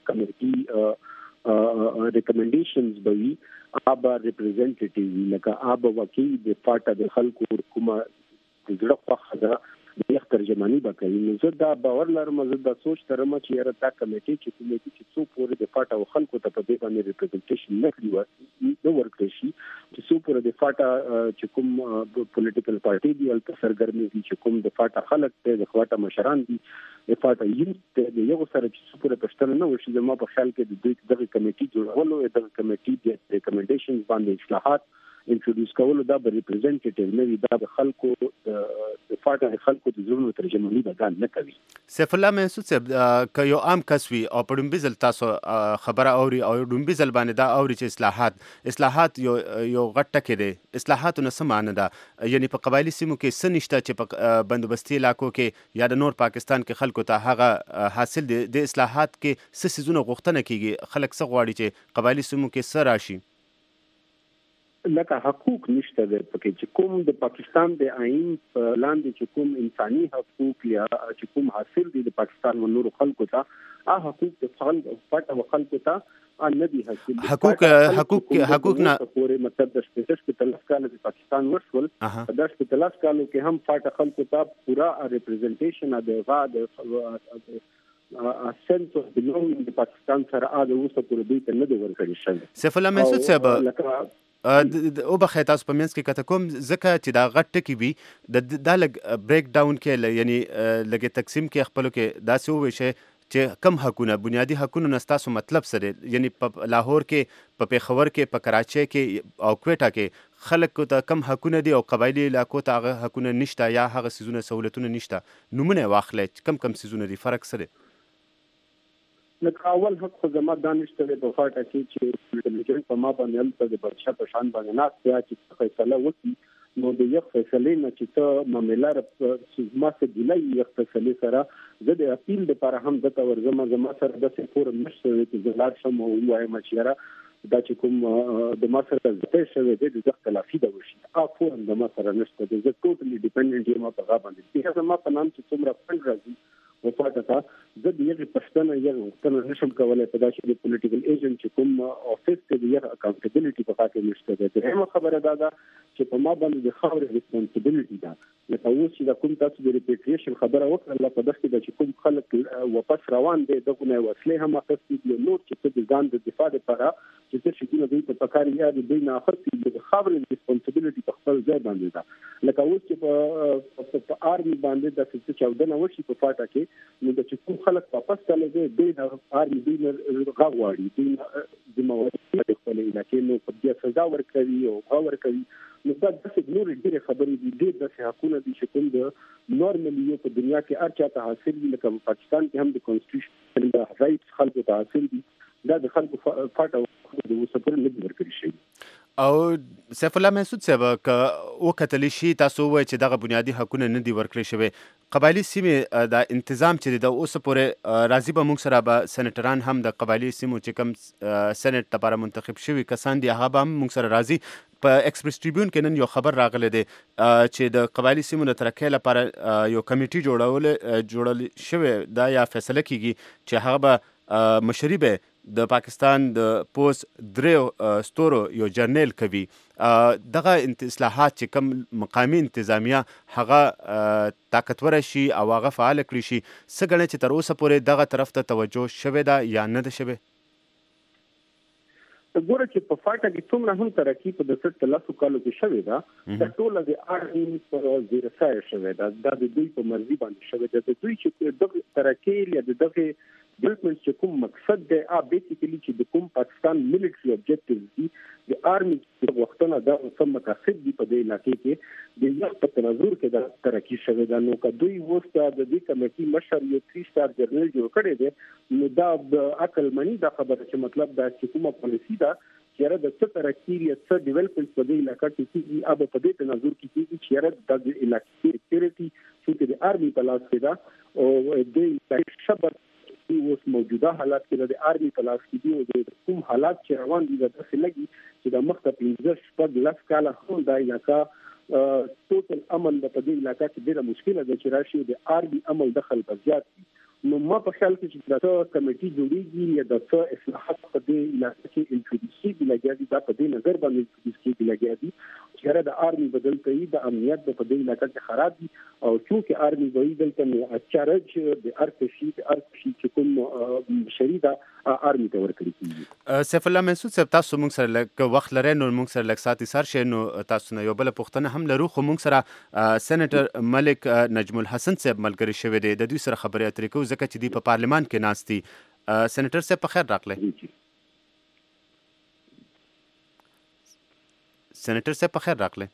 کمیټي ریکمنډیشنز به وي ابا ریپرزنټیټیو لکه ابا وکیل د فاټا د خلکو حکومت د زړه خوښه ده د ترجمانی به کوي نو زه دا باور لرم زه دا سوچ ترم چې یاره دا کمیټي چې څو پورې د فاټا او خلکو ته په دې باندې ریپرزنټیشن نه کړی نو ورکړي شي چې څو پورې د فاټا چې کوم پولیټیکل پارټي دی الته سرګرمي دي چې کوم د فاټا خلک ته د فاټا مشران دي د فاټا یوت د یو سره چې څو پورې پښتنه نه وشي زما په خیال کې د دوی دغه کمیټي جوړولو دغه کمیټي د ریکمنډیشنز باندې اصلاحات انټروډوس کول دا به ریپرزنټیټیو نه وي دا به خلکو د فاټا د خلکو د زړونو ترجمانی بدل نه کوي. سیف الله محسود صاحب که یو عام کس وي او په ډومبي ځل تاسو خبره اوري او ډومبي ځل باندې دا اوري چې اصلاحات یو غټ ټکی دی اصلاحاتو نه څه معنی ده یعنی په قبایلی سیمو کې څه نشته چې په بندوبستي علاقو کې یا د نور پاکستان کې خلکو ته هغه حاصل دی د اصلاحات کې څه سيزونه غوښتنه کیږي خلک څه غواړي چې قبایلی سیمو کې څه راشي لکه حقوق نشته د پکې چې کوم د پاکستان د آئین لاندې چې کوم انساني حقوق یا چې کوم حاصل دي د پاکستان و نور خلکو ته حقوق د فاټا خلکو ته نه دي حاصل حقوق نه پورې مطلب د سپیشل تلف کال د پاکستان ورسول د سپیشل کالو کې هم فاټا خلکو ته پورا ریپرزنټیشن د غاد سنت اف بلونګ د پاکستان سره د اوسه پورې دوی ته نه دی ورکړی شوی. سیف الله محسود صاحب او بخې تاسو په منځ کې کته کوم ځکه چې دا غټ ټکی وي د لګ بریک ډاون کې یعنی لګ تقسیم کې خپل کې داسې وي چې کم حقونه بنیادی حقونه نستاسو مطلب سره یعنی په لاهور کې په پیښور کې په کراچۍ کې او کوټا کې خلک ته کم حقونه دي او قبایلی علاقو ته هغه حقونه نشته یا هغه سيزونه سہولتونه نشته نمونه واخلې کم سيزونه دي فرق سره لکه اول حق خو زما دانشته په فاټا کې چې انټيليجنس په ما باندې د بادشاہ په شان باندې نه یا چې فیصله وکړي نو د یو فیصلې نه چې ته معاملې ما څه دی یو فیصلې سره زه د اپیل لپاره هم د تور زما سره د فورم نشته چې زلار شم او وایم چې را دا چې کوم د ما سره د شوی د اختلافي د وشي فورم د ما سره نشته د ټوټلی ډیپندنت یم په غا باندې چې زما په نام چې څومره فند راځي وفاته زه د یغه پښتنه یغه وختنه نشم کولای په داسې د پولیټیکل ایجنټ چې کوم افیس ته د یغه اکاونټیبিলিټي په خاطر نشته ده. دغه خبره ده چې په ما باندې د خاورې ریسپانسیبিলিټي ده لکه اوس چې د کوم تاسو د ریپیټریشن خبره وکړه په دغه کې د کوم خلک واپس روان دي دغه نه وسلې هم اخستې دي نور چې د ځان د دفاع لپاره چې څه شي دوی په پکاري یا د دوی نه اخستې د خبرې ریسپانسیبিলিټي په خپل ځای باندې ده لکه اوس چې په آرمي باندې د څه چاودنه وشي په فاټا کې نو د کوم خلک واپس تللی دي د آرمي دوی غواړي دوی د مواد د خپل علاقې نو په دې سزا ورکوي او باور کوي نو دا د نور ډېر خبرې دي د حقوقو د شکل د نورمالي په دنیا کې هر چا ته حاصل دي لکه په پاکستان کې هم د کانسټیټیوشن د رائټس خلکو ته حاصل دي دا د خلکو فاټ او د وسپر نه ورکړي شي او سیف الله محسود صاحب او کتلی شي تاسو وایي چې دغه بنیادی حقوقونه نه دي ورکړي شوی قبایلی سیمې د تنظیم چې د اوس پورې راضي به موږ سره به سېنیټران هم د قبایلی سیمو چې کوم سېنیټ لپاره منتخب شوي کسان دي هغه به هم موږ سره راضي په ایکسپریس ټریبیون کې نن یو خبر راغلی دی چې د قبایلی سیمو د ترقۍ لپاره یو کمیټي جوړل شوی دا یا فیصله کیږي چې هغه به مشري به د پاکستان د پوس دریو ستورو یو جرنیل کوي دغه اصلاحات چې کوم مقامی انتظامیه هغه طاقتور شي او هغه فعال کړی شي څه ګڼي چې تر اوسه پورې دغه طرف ته توجه شوې ده یا نه ده شوې ګوره چې په فاټا کې څومره هم ترقي په د 13 کالو کې شوې ده د ټوله د آرمي پر زیرسای شوې ده دا د دوی په مرزي باندې شوې ده د دوی چې دغه ترقي یا دغه ډیولپمنټ چې کوم مقصد دی بیسیکلی چې د کوم پاکستان ملټري اوبجیکټیوز دي د آرمي د وختونو دا سم مقاصد دي په دې علاقې کې د یو په تناظر کې د ترقي شوې ده نو که دوی وسته د دې کمیټي مشر یو 3 سټار جرنیل جوړ کړی دی نو دا د عقل منی دا خبره چې مطلب دا چې کومه پالیسی ده چې د څه ترقی یا څه ډیولپمنټ په دې علاقې کې کیږي اب په دې تناظر کې کیږي چې د علاقې سکیورټي چې د آرمي په لاس کې ده او د شبر اوس موجوده حالات کې د آرمي په لاس کې دي او د کوم حالات چې روان دي د څه لګي چې د مخ ته 15 کاله هم د علاقې ټوټل امن په دې علاقې کې ډېره مشکله ده چې راشي د آرمي عمل دخل بزیات نو ما په خیال کې چې دا کمیټي جوړیږي یا د څه اصلاحات په دې علاقې کې انټروډیوس کیږي لګیا دي دا په دې نظر باندې انټروډیوس کیږي لګیا دي چې د آرمي بدل کوي د امنیت په دې علاقې کې خراب دي او چې آرمي بدل کوي اچارج د ارتشي چې کوم شریدا آرمي ته ورکړي کیږي سیف الله محسود صاحب تاسو موږ سره لږ وخت لرئ نو موږ سره لږ ساتي سر شي نو تاسو نه یو بل پوښتنه هم لرو خو موږ سره سېنیټر ملک نجم الحسن صاحب ملګری شوی دی د دوی سره خبرې اترې کوو ځکه چې دی په پارلمان کې ناست دي سېنیټر صاحب په خیر راغلی سېنیټر صاحب په خیر راغلی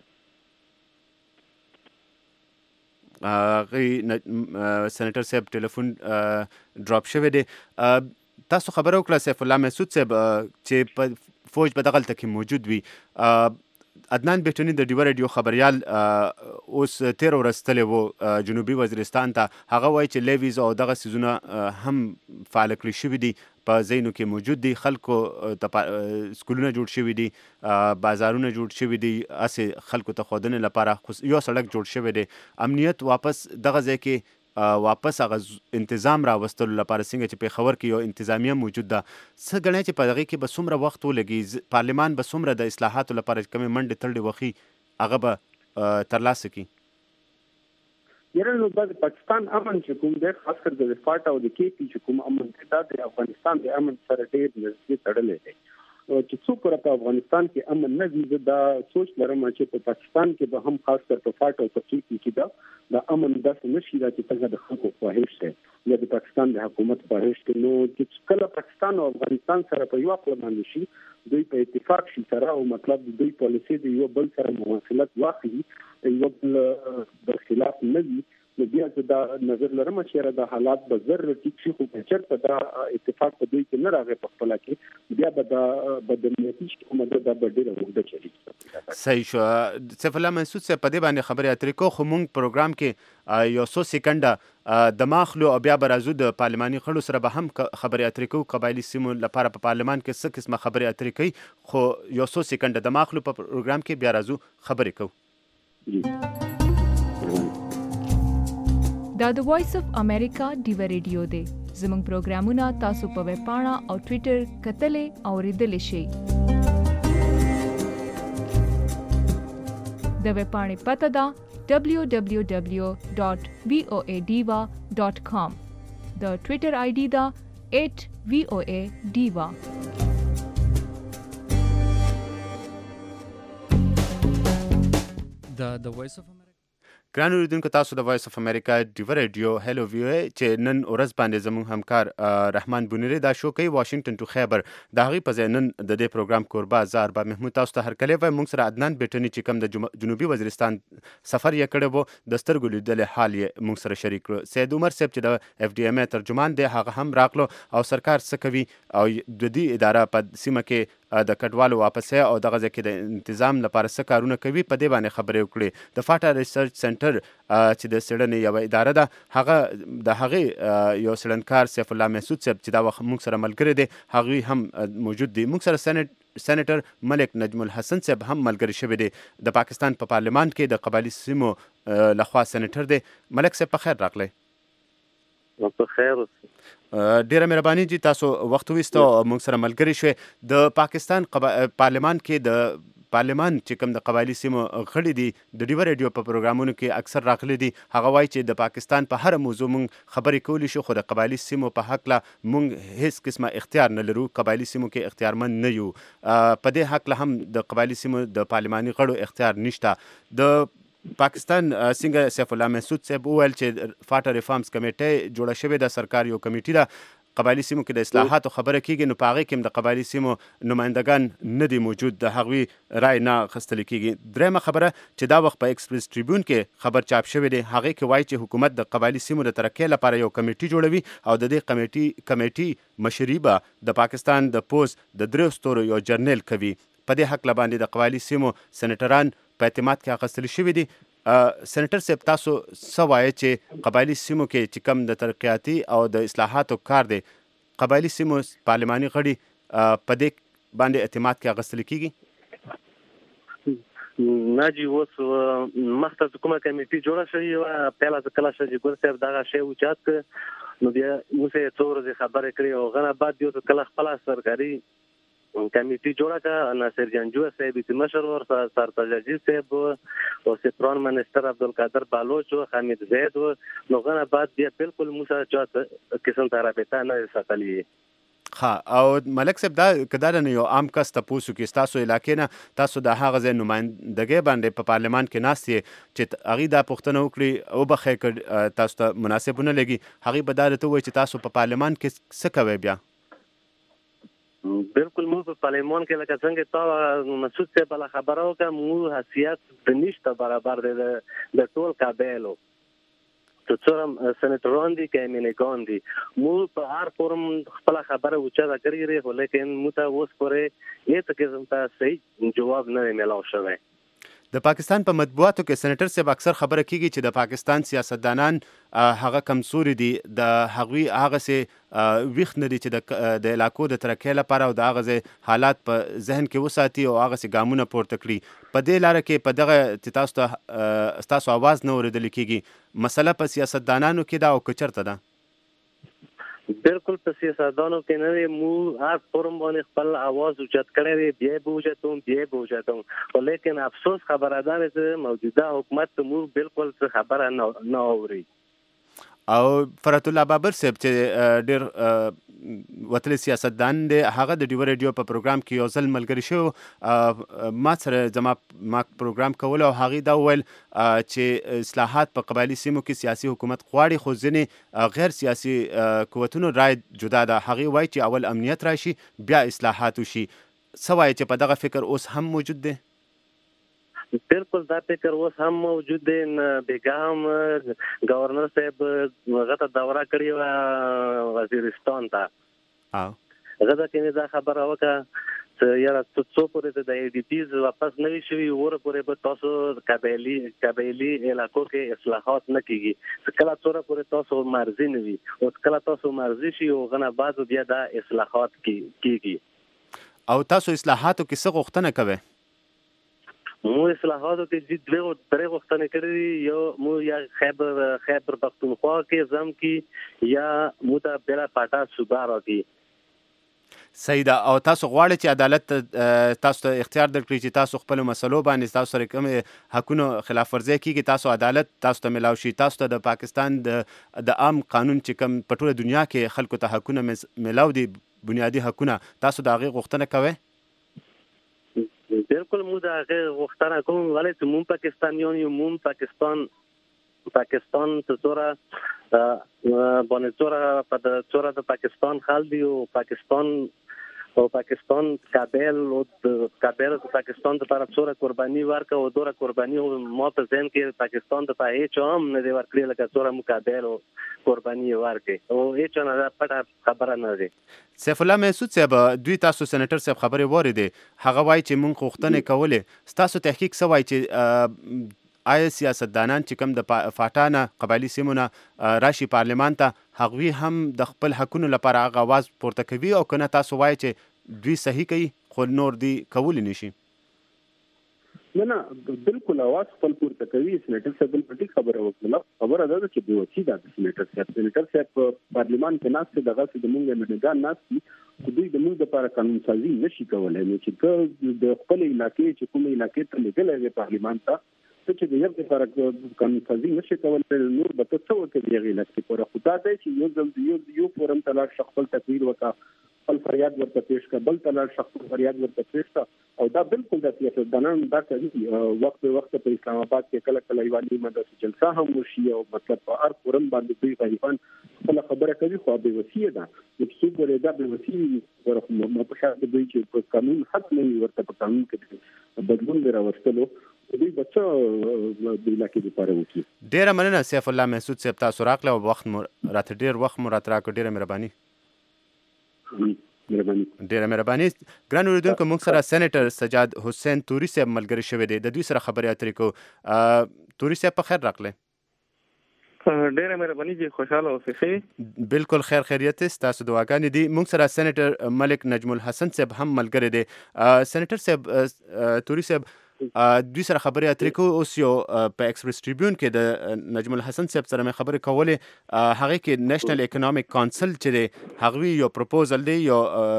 سېنیټر صاحب ټلیفون ډراپ شوی دی تاسو خبره وکړه سیف الله محسود صاحب چې په فوج په دغلته کې موجود وي عدنان بیټونی د ډیو رادیو خبريال اوس 13 ورځ تللی وو جنوبي وزیرستان ته هغه وایي چې لیویز او دغه سیزونه هم فعال کړي شوي دي په ځایونو کې موجود دي خلکو سکولونه جوړ شوي دي بازارونه جوړ شوي دي اسې خلکو ته ښودنې لپاره یو سړک جوړ شوی دی امنیت واپس دغه ځای کې واپس هغه انتظام راوستلو لپاره څنګه چې پېښور کې یو انتظامیه موجود ده څه ګڼئ چې په هغې کې به څومره وخت ولګي پارلمان به څومره د اصلاحاتو لپاره کومې منډې تړلې وخي هغه به ترلاسه کړي یاره نو د پاکستان امن چې کوم دی خاص کر د فاټا او د کې پی چې کوم امن دی دا د افغانستان د امن سره ډېر نږدې تړلی دی چې څوک په افغانستان کې امن نه وي دا سوچ لرم چې په پاکستان کې به هم خاص کر په فاټا او په کې کې دا امن داسې نشي دا چې څنګه د خلکو خواهش دی یا د پاکستان د حکومت خواهش دی نو چې کله پاکستان او افغانستان سره په یو خپل باندې شي دوی په اتفاق شي سره او مطلب دوی پالیسي دی یو بل سره مواصلت واخلي یو بل د خلاف نه وي نو بیا دا نظر لرم چې دا حالات به زر ټیک شي خو چېرته دا اتفاق په دوی کې نه راغی په خپل کې بیا به دا بدنیتي کومه دا ډېره وګړه چلی صحیح شو سیف الله محسود صاحب په دې باندې خبرې اترې کوو خو موږ پروګرام کې یو څو سکنډه دماغ خلو او بیا به راځو د پارلماني خړو سره به هم خبرې اترې کوو قبایلي سیمو لپاره په پارلمان کې څه قسمه خبرې اترې کوي خو یو څو سکنډه دماغ خلو په پروګرام کې بیا راځو خبرې کوو دا د وایس اف امریکا ډیو ریډیو دی زموږ پروګرامونه تاسو په ویب پاڼه او ټوئیټر کتلې او ریډلې شئ د ویب پاڼې پته ده www.voadiva.com. د ټوئیټر آی ډي دا @voadiva. د وایس اف ګران اوریدونکو تاسو د وایس اف امریکا ډیو ریډیو هلو ویو چې نن ورځ باندې زموږ همکار رحمان بونری دا شو کوي واشنگټن ټو خیبر د هغې په ځای نن د دې پروګرام کوربه زه ارباب محمود تاسو ته هرکلی وایم. موږ سره عدنان بیټني چې کوم د جنوبي وزیرستان سفر یې کړی و د سترګو لیدلې حال یې موږ سره شریک کړو. سید عمر صاحب چې د اف ډي ام ای ترجمان دی هغه هم راغلو او سرکار څه کوي او د دې اداره په سیمه کې د کډوالو واپسې او دغه ځای کې د انتظام لپاره څه کارونه کوي په دې باندې خبرې وکړي. د فاټا ریسرچ سنټر چې د څېړنې یوه اداره ده هغه د هغې یو څېړنکار سیف الله محسود صاحب چې دا وخت موږ سره ملګری دی هغوی هم موجود دي. موږ سره سینیټر ملک نجم الحسن صاحب هم ملګری شوی دی د پاکستان په پارلمان کې د قبایلي سیمو لخوا سینیټر دی. ملک صاحب په خیر راغلی. په خیر ډیره مهرباني جی تاسو وخت ویستو موږ سره ملګری شوي. د پاکستان پارلمان کې د پارلمان چې کوم د قبایلي سیمو غړي دي د ډیو ریډیو په پروګرامونو کې اکثر راغلي دي هغه وایي چې د پاکستان په هر موضوع موږ خبرې کولی شو خو د قبایلي سیمو په هکله موږ هیڅ قسمه اختیار نه لرو. قبایلي سیمو کې اختیارمند نه یو. په دې هکله هم د قبایلي سیمو د پارلماني غړو اختیار نشته. د پاکستان څنګه سیف الله محسود صاحب وویل چې فاټا ریفارمز کمیټه جوړه شوې ده سرکار یو کمیټي ده قبایلي سیمو کې د اصلاحاتو خبره کیږي نو په هغې کې هم د قبایلي سیمو نمایندګان نه دي موجود د هغوی رای نه اخیستل کیږي. درېیمه خبره چې دا وخت په ایکسپریس ټریبیون کې خبر چاپ شوی دی هغې کې وایي چې حکومت د قبایلي سیمو د ترقۍ لپاره یو کمیټي جوړوي او د دې کمیټي مشري به د پاکستان د پوز د 3 ستورو یو جرنیل کوي. په دې هکله باندې د قبایلي سیمو سینیټران په اعتماد کې اخیستل شوي دي. سینیټر صاحب تاسو څه وایي چې قبایلي سیمو کې چې کم د ترقیاتي او د اصلاحاتو کار دی قبایلي سیمو پارلماني غړي په دې باندې اعتماد کې اخیستل کیږي؟ نه جی اوس مخته کومه کمیټي جوړه شوې وه پیله ځکه چې ګل صاحب دغه شی اوچات کړ نو بیا موږ یې څو ورځې خبرې کړې او هغه نه بعد بیا کله خپله سرکاري کمیټي جوړه کړه. ناصر جنجو صاحب چې مشر ور سرتاج عزیز صاحب او سپران منسٹر عبدالقادر بالوچ او حمید زید نو هغه نه بعد بیا بالکل موږ سره چا قسم ته رابطه نه ساتلې. ها او ملک صاحب دا کدا نه یو عام کس تاسو کې تاسو علاقې نه تاسو د هغه ځای نمائندګۍ باندې په پارلمان کې ناست یې چې هغې دا پوښتنه وکړي او بخې تاسو ته مناسب نه لګي هغې به دا درته ووایي چې تاسو په پارلمان کې څه کوئ بیا؟ بالکل موږ په پارلمان کې لکه څنګه تا مسعود صاحب بله خبره وکړه موږ حیثیت د نشته برابر دی د ټول قبایلو څه څومره سینیټران دي که امینګان دي موږ په هر فورم خپله خبره اوچته کړې دی خو لیکن موږ ته اوس پورې هېڅ قسم ته صحیح جواب نه دی میلاو شوی. د پاکستان په مطبوعاتو کې سینیټر صاحب اکثر خبره کیږي چې د پاکستان سیاستدانان هغه کمزوري دي د هغوی هغسې ویښ نه دي چې د علاقو د ترقۍ لپاره او د هغه حالات په ذهن کې وساتي او هغسې ګامونه پورته کړي. په دې لاره کې په دغه چې ستاسو اواز نه اورېدل کیږي مسله په سیاستدانانو کې ده او که چېرته ده؟ بالکل په سیاستدانو کې نه دی موږ هر فورم باندې خپل اواز اوچت کړی دی بیا به اوچتوم خو لیکن افسوس خبره ده چې موجوده حکومت موږ بالکل څه خبره نه اوري. او فرات الله بابر صاحب چې ډېر وتلی سیاستدان دی هغه د ډیو ریډیو په پروګرام کې یو ځل ملګری شو ما سره زما پروګرام کول او هغې دا وویل چې اصلاحات په قبایلي سیمو کې سیاسي حکومت غواړي خو ځینې غیر سیاسي قوتونو رای جدا ده. هغې وایي چې اول امنیت راشي بیا اصلاحات وشي. څه وایي چې په دغه فکر اوس هم موجود دی؟ بالکل دا فکر اوس هم موجود دی. بیګا هم گورنر صاحب هغه ته دوره کړې وه وزیرستان ته هغه ته کې دا خبره وکړه چې یاره څو پورې د ای ډي پیز واپس نه وي شوي وره پورې به تاسو قبایلي علاقو کې اصلاحات نه کیږي کله څوره پورې تاسو مرضي نه وي اوس کله تاسو مرضي شي او هغه نه بعد بیا دا اصلاحات کیږي. او تاسو اصلاحاتو کې څه غوښتنه کوئ؟ مو اصلاحاتو کې درې غوښتنې کړې دي یو مو یا خیبر پختونخوا کې ځم کې یا مو ته بلا پاټا صوبه راکړي. صحیح ده. او تاسو غواړئ چې عدالت تاسو ته اختیار درکړي چې تاسو خپل مسلو باندې تاسو سره کوم حقونو خلاف ورزي کیږي تاسو عدالت تاسو ته ملاو شي، تاسو ته د پاکستان د عام قانون چې کوم په ټوله دنیا کې خلکو ته حقونه ملاو دي، بنیادی حقونه، تاسو د هغې غوښتنه کوئ؟ بالکل موږ د هغې غوښتنه کوو، ولې چې موږ پاکستانیان یو، موږ پاکستان ته څوره باندې څوره د پاکستان خلک دي، او پاکستان کابل د پاکستان لپاره څوره قرباني ورکړه او دوره قرباني ما په ذهن کې پاکستان ته هیڅ هم نه دی ورکړی لکه څوره مقابل او قرباني ورکړي، او هیڅ نه پټه خبره نه دی. سیف الله محسود صاحب، دوی تاسو سېنیټر صاحب خبرې واورېدې، هغه وایي چې موږ غوښتنې کولې، ستاسو تحقیق څه وایي چې آیا سیاستدانان چې کوم د فاټا نه قبایلي سیمو نه راشي پارلمان ته، هغوی هم د خپل حقونو لپاره هغه آواز پورته کوي، او که نه تاسو وایي چې دوی صحیح کوي خو نور دوی کولی نشي؟ نه بالکل आवाज خپل پورته کوي. سېنیټر صاحب بل پټي خبره وکړه، خبره ده چې بېوسي ده. سېنیټر صاحب په پارلمان کې ناست دی، دغه د موږ مډګان ناست دي، خو دوی د موږ لپاره قانون سازي نشي کولی. نو چې د خپل علاقې چې کومه علاقې ته لېږلی دی پارلمان ته، چې د یو لپاره قانون سازي نشي کولی، نور به ته څه وکړي هغې علاقې پورې. خو دا دی چې یو ځل یو فورم ته لاړ شه، خپل تقریر وکړه، خپل فریاد ورته پیش کړه، بل ته لاړ شه، خپل فریاد ورته پیش کړه. او دا بالکل د سیاستدانان دا کوي. وخت په وخت په اسلام آباد کې کله یوه نیمه داسې جلسه هم وشي، او مطلب په هر فورم باندې دوی غریبان خپله خبره کوي، خو بېوسي ده. نو چې څوک ورې دا بېوسي ما په شان دوی چې په قانون حق نه وي ورته په قانون کې بدلون دی راوستلو، دوی به څه د علاقې لپاره وکړي. ډېره مننه سیف الله محسود صاحب، تاسو راغله او وخت مو راته ډېر وخت مو راته راکړ، ډېره مهرباني. ډېره مهرباني. ګران اورېدونکو، موږ سره سېنیټر سجاد حسین توري صاحب ملګري شوی دی، د دوی سره خبرې اترې کوو. توري صاحب په خیر راغلی. ډېره مهرباني چې خوشحاله اوسئ. بالکل خیر خیریت است، تاسو دعاګانې دي. موږ سره سېنیټر ملک نجم الحسن صاحب هم ملګری دی. سېنیټر صاحب، توري صاحب دوی سره خبرې اترې کوو. اوس یو په ایکسپریس ټریبیون کې د نجم الحسن صاحب سره مې خبرې کولې، هغې کې نیشنل اکنامک کونسل چې دی هغوی یو پروپوزل دی، یو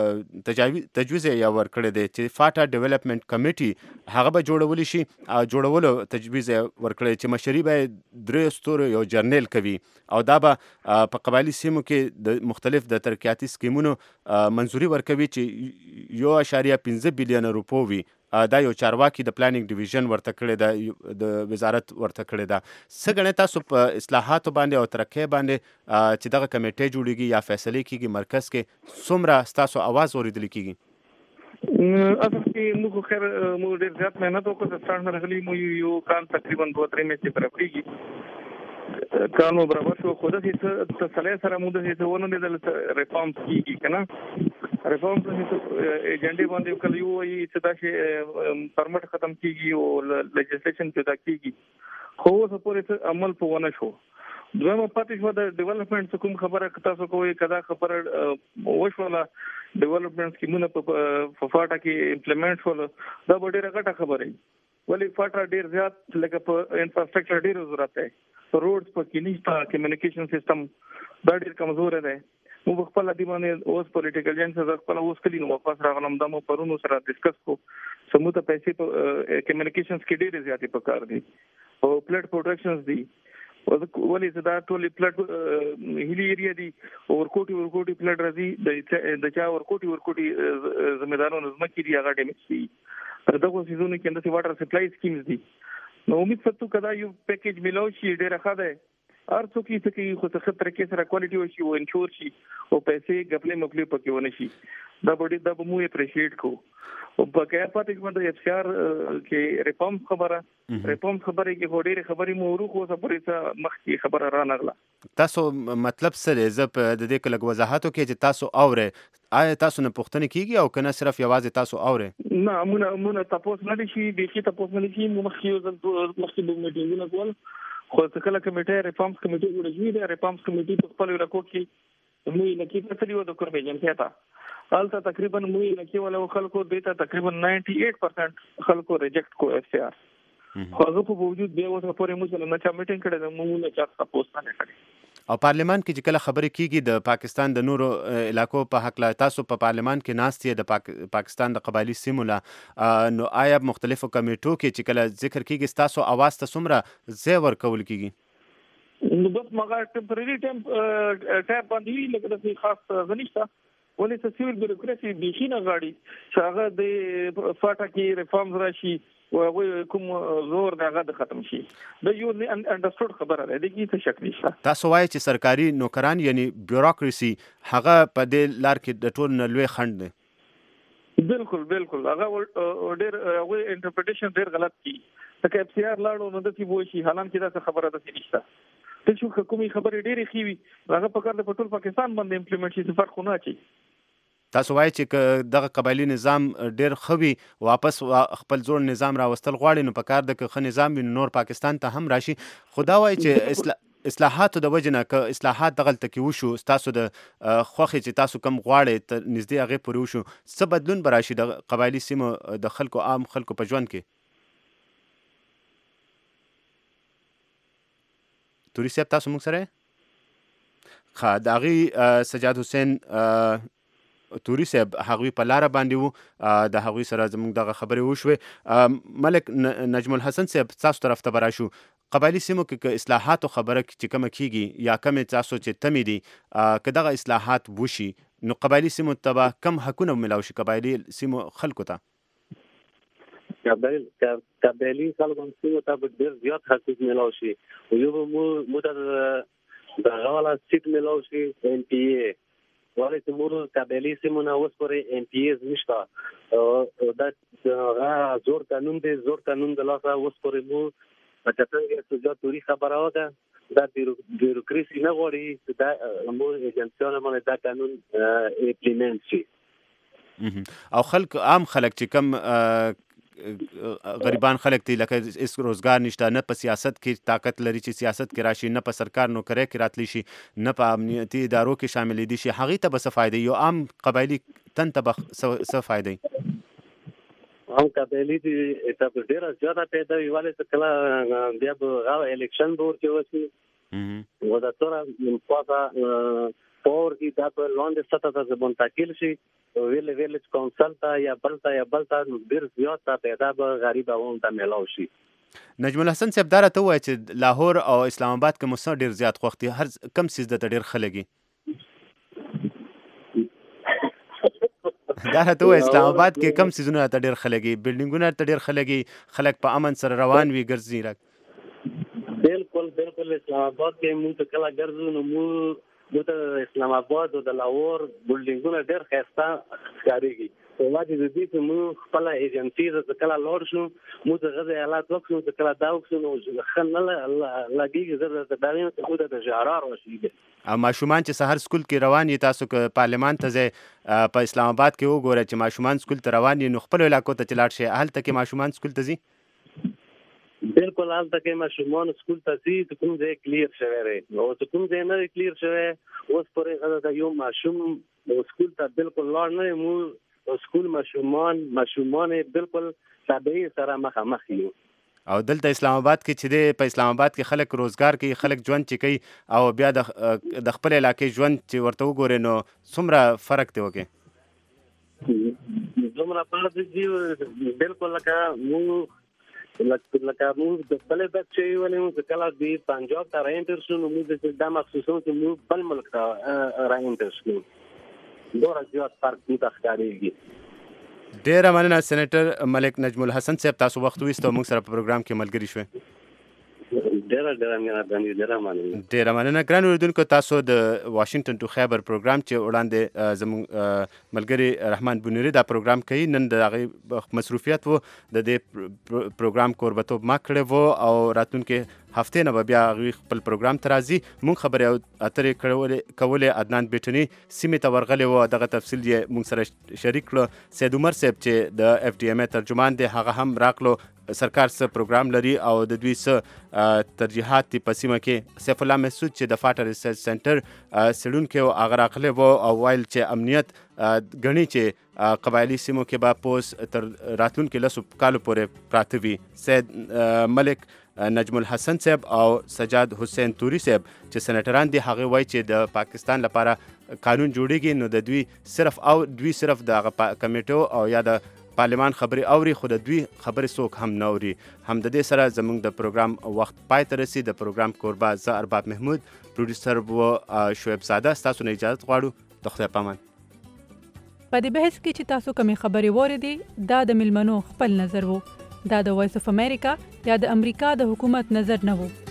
تجویز یې ورکړی دی چې فاټا ډیولپمنټ کمیټي هغه به جوړولی شي، جوړولو تجویز یې ورکړی چې مشري به یې 3 ستورو یو جرنیل کوي، او دا به په قبایلي سیمو کې د مختلف د ترقیاتي سکیمونو منظوري ورکوي چې 1.15 بلیون روپو وي. دا یو چارواکي د پلانینګ ډیویژن ورته کړی ده، د وزارت ورته کړی ده. څه ګڼئ تاسو په اصلاحاتو باندې او ترقۍ باندې چې دغه کمیټې جوړیږي یا فیصلې کیږي مرکز کې، څومره ستاسو اواز اوریدل کیږي؟ اصل کې موږ خیر موږ ډېر زیات مهنت وکړو، د سټارټ نه راغلي مو یو کال تقریبا 2-3 میاشتې پر کېږي کار مو برابر شو، خو داسې تسلۍ سره موږ داسې ونه لیدل ریفارمز کېږي که نه. ریفارمز ایجنډې باندې کله یو وایي چې دا چې پرمټ ختم کېږي او لیجسلیشن پیدا کېږي، خو اوسه پورې عمل په ونه شو. دویمه پاتې شوه د ډیولپمنټ کوم خبره تاسو کوئ، که دا خبره وشوله ډیولپمنټ سکیمونه په فاټا کې امپلیمنټ شول، دا به ډېره غټه خبره وي. ولې فاټا ډېر زیات لکه په انفراسټرکچر ډېر ضرورت دی، روډز پکې نشته، کمیونیکیشن سیستم دا ډېر کمزوری دی. موږ خپل د باندې اوس پولیټیکل جنس ز خپل اوس کلی نو واپس راغلم، دا مو پرونو سره ډیسکس کو. سموته پیسې په کمیونیکیشنز کې ډېر زیاتې پکار دي او پلیټ پروډکشنز دي، ولې دا ټول پلیټ هیلی ایریا دي، ورکوټي پلیټ راځي د چا ورکوټي ځمېدارانو ځمکې دي، هغه ډیمیج دي. دغه سیزونو کې انداسې واټر سپلای سکیمز دي. نو امید ستو کدا یو پیکیج ملو شي ډېره ښه ده، هر څوک یې څه خو څه طریقې سره کوالټي وشي او انشور شي او پیسې غپلې مپلې پکې ونه شي، دا به مو اپریشیټ کو. او بقایا پاتې کوم د اف سی آر کې ریفارم خبره کې هډېره خبرې مو ورو خو سپورې مخکې خبره را نغله. تاسو مطلب څه دی؟ زه په د دې کې لږ وضاحت وکړئ چې تاسو اورئ، آیا تاسو نه پوښتنې کیږي او کنه صرف یوازې تاسو اورئ؟ نه مونږ تاسو نه دي شي بیخي تاسو نه دي شي مخکې به میټینګونه کول، خو کله کمیټه ریفارمز کمیټه جوړه شوې ده. ریفارمز کمیټه په خپل علاقو کې موږ لکه څه دی د کوربېجن ته حالت تقریبا موږ لکه ولا خلکو دیتا تقریبا 98% خلکو ریجیکټ کو اف سی آر، خو هغه په وجود بیا اوسه پورې موږ نه چا میټینګ کړی، موږ نه چا تاسو نه کړی. او پارلمان کې چې کله خبرې کیږي د پاکستان د نورو علاقو په حق لا تاسو په پارلمان کې ناست یې د پاکستان د قبایلی سیمو لا نو آیا مختلفو کمیټو کې چې کله ذکر کیږي تاسو اواز ته څومره ځای ورکول کیږي؟ نو بس مګا ټمپرری ټایپ باندې لکه د خاص غنښت ولې څه سیول بیروکراسي بشینه غاړي چې هغه د فاټا کې ریفارمز راشي او کوم زور دغه د ختم شي د یو انډرسټوډ خبره ده د کی څه شک نشته. تاسو وایي چې سرکاري نوکران یعنی بیوروکراسي هغه په دې لار کې د ټول نه لوی خنډ دی. بالکل هغه ډېر هغه انټرپریټیشن ډېر غلط کی لکه اف سی آر لاړو نو د سی وو شي حالانکه دا خبره ده نشته. ته چې حکومي خبرې ډېرې خېوي هغه په کار د پټول پاکستان باندې امپلیمنټ شي فرق نه اچي. تاسو وایي چې دغه قبایلی نظام ډېر خوي واپس خپل زوړ نظام راوستل غواړي نو په کار د ښه نظام نور پاکستان ته هم راشي. خدا وایي چې اصلاحاتو د وجه نه که اصلاحات دغلته کې وشو تاسو د خوښې چې تاسو کم غواړئ تر نږدې هغې پورې وشو څه بدلون به راشي د قبایلي سیمو د خلکو عام خلکو په ژوند کې؟ توري صاحب تاسو موږ سره د هغوی سجاد حسین توري صاحب هغوی په لاره باندې وو د هغوی سره زموږ دغه خبرې وشوې. ملک نجم الحسن صاحب تاسو طرف ته به راشو. قبایلي سیمو کې اصلاحاتو خبره چې کومه کیږي یا کومې تاسو چې تمې دي که دغه اصلاحات وشي نو قبایلي سیمو ته به کم حقونه ملاو شي قبایلي سیمو خلکو ته؟ قبایلي خلکو سیمو ته به ډېر زیات حقوق ملاو شي. یو به مو ته دغه والا سیټ ملاو شي ایم پی ای ولې چې موږ قبایلي سیمو نه اوس پورې ایم پی ایز نشته دا زور قانون دی زور قانون د لاسه اوس پورې مو په څنګه سجاد توري خبره وکړه دا بیوروکراسي نه غواړي چې دا مو ایجنسیونه باندې دا قانون امپلیمنټ شي او خلک عام خلک چې کم غریبان خلک دي لکه هیڅ روزګار نشته نه په سیاست کې طاقت لري چې سیاست کې راشي نه په سرکار نوکرۍ کې راتلی شي نه په امنیتي ادارو کې شامل دي شي هغې ته به څه فایده یو عام قبایلي تن ته به څه فایده عام قبایلي ته به ډېره زیاته پیدا وي ولې چې کله بیا به هغه الیکشن به ورکې وشي و د توره پاسه پور کې دا په لاندې سطح ته زبون تاکیل شي ویلج کونسل ته یا بلته ډېر زیات پیدا به غریب عوام ته میلاو شي. نجم الحسن صاحب دا راته ووایه چې لاهور او اسلام آباد کې مو څه ډېر زیات خوښ دي هر کم څیز درته ډېر ښه لګي؟ دا راته ووایه اسلام آباد کې کم څیزونه راته ډېر ښه لګي بلډینګونه درته ډېر ښه لګي خلک په امن سره روان وي ګرځي؟ بالکل اسلام آباد کې موږ ته کله ګرځو نو موږ ته اسلام آباد او د لاهور بلډینګونه ډېر ښایسته ښکارېږي په وجه د دې چې موږ خپله ایجنسي ته کله لاړ شو موږ د غذا حالات وکړو چې کله دا وکړو نو ښه نه لګېږي زه درته دا وایم چې موږ د ژړا راشي. او ماشومان چې سهار سکول کې روان یي تاسو که پارلمان ته ځئ په اسلام آباد کې وګورئ چې ماشومان سکول ته روان یي نو خپلو علاقو ته چې لاړ شئ هلته کې ماشومان سکول ته ځي؟ بالکل هلته کې ماشومان سکول ته ځي چې کوم ځای کلیر شوی دی او چې کوم ځای نه دی کلیر شوی اوس پورې یو ماشوم سکول ته بالکل لاړ نه موږ سکول ماشومان بالکل طبیعي سره مخامخ یو. او دلته اسلام آباد کې چې دی په اسلام آباد کې خلک روزګار کوي خلک ژوند چې کوي او بیا د خپل علاقې ژوند چې ورته وګورئ نو څومره فرق دی وکړي؟ دومره فرق دی بالکل لکه موږ د خپلې بچې ویلې موږ چې کله د پنجاب ته راانټر شو نو موږ دا محسوسوو چې موږ بل ملک ته راانټر شو دومره زیات فرق موږ ته ښکارېږي. ډېره مننه سېنیټر ملک نجم الحسن صاحب تاسو وخت وایست او موږ سره په پروګرام کې ملګري شوې. ډېره مننه ګران اورېدونکو تاسو د واشنګټن ټو خیبر پروګرام چې وړاندې زموږ ملګري رحمان بونوري دا پروګرام کوي نن د هغې مصروفیت و د دې پروګرام کوربتوب ما کړی و او راتلونکي هفتې نه به بیا هغوی خپل پروګرام ته راځي موږ خبرې اترې کولې عدنان بیټني سیمې ته ورغلی و دغه تفصیل یې موږ سره شریک کړو. سید عمر صاحب چې د اف ډي ام ای ترجمان دی هغه هم راغلو سرکار څه پروګرام لري او د دوی څه ترجیحات دي په سیمه کې. سیف الله محسود چې د فاټا ریسرچ سنټر څېړونکی و هغه راغلی و او ویل چې امنیت ګڼي چې قبایلي سیمو کې به پوس تر راتلونکي 10 کالو پورې پراته وي. سید ملک نجم الحسن صاحب او سجاد حسین توري صاحب چې سنټران دي هغه وایي چې د پاکستان لپاره قانون جوړیږي نو د دوی صرف د کمیټو او یا د پارلمان خبرې اوري خو د دوی خبرې څوک هم نه اوري. هم د دې سره زموږ د پروګرام وخت پای ته رسي. د پروګرام کوربه زه ارباب محمود، پروډوسر و شعیب زاده. ستاسو نه اجازه غواړو. د خدای پامان. په دې بحث کې چې تاسو کومې خبرې واورېدې دا د ملمنو خپل نظر وو. دا د وایس اف امریکا یا د امریکا د حکومت نظر نه وو.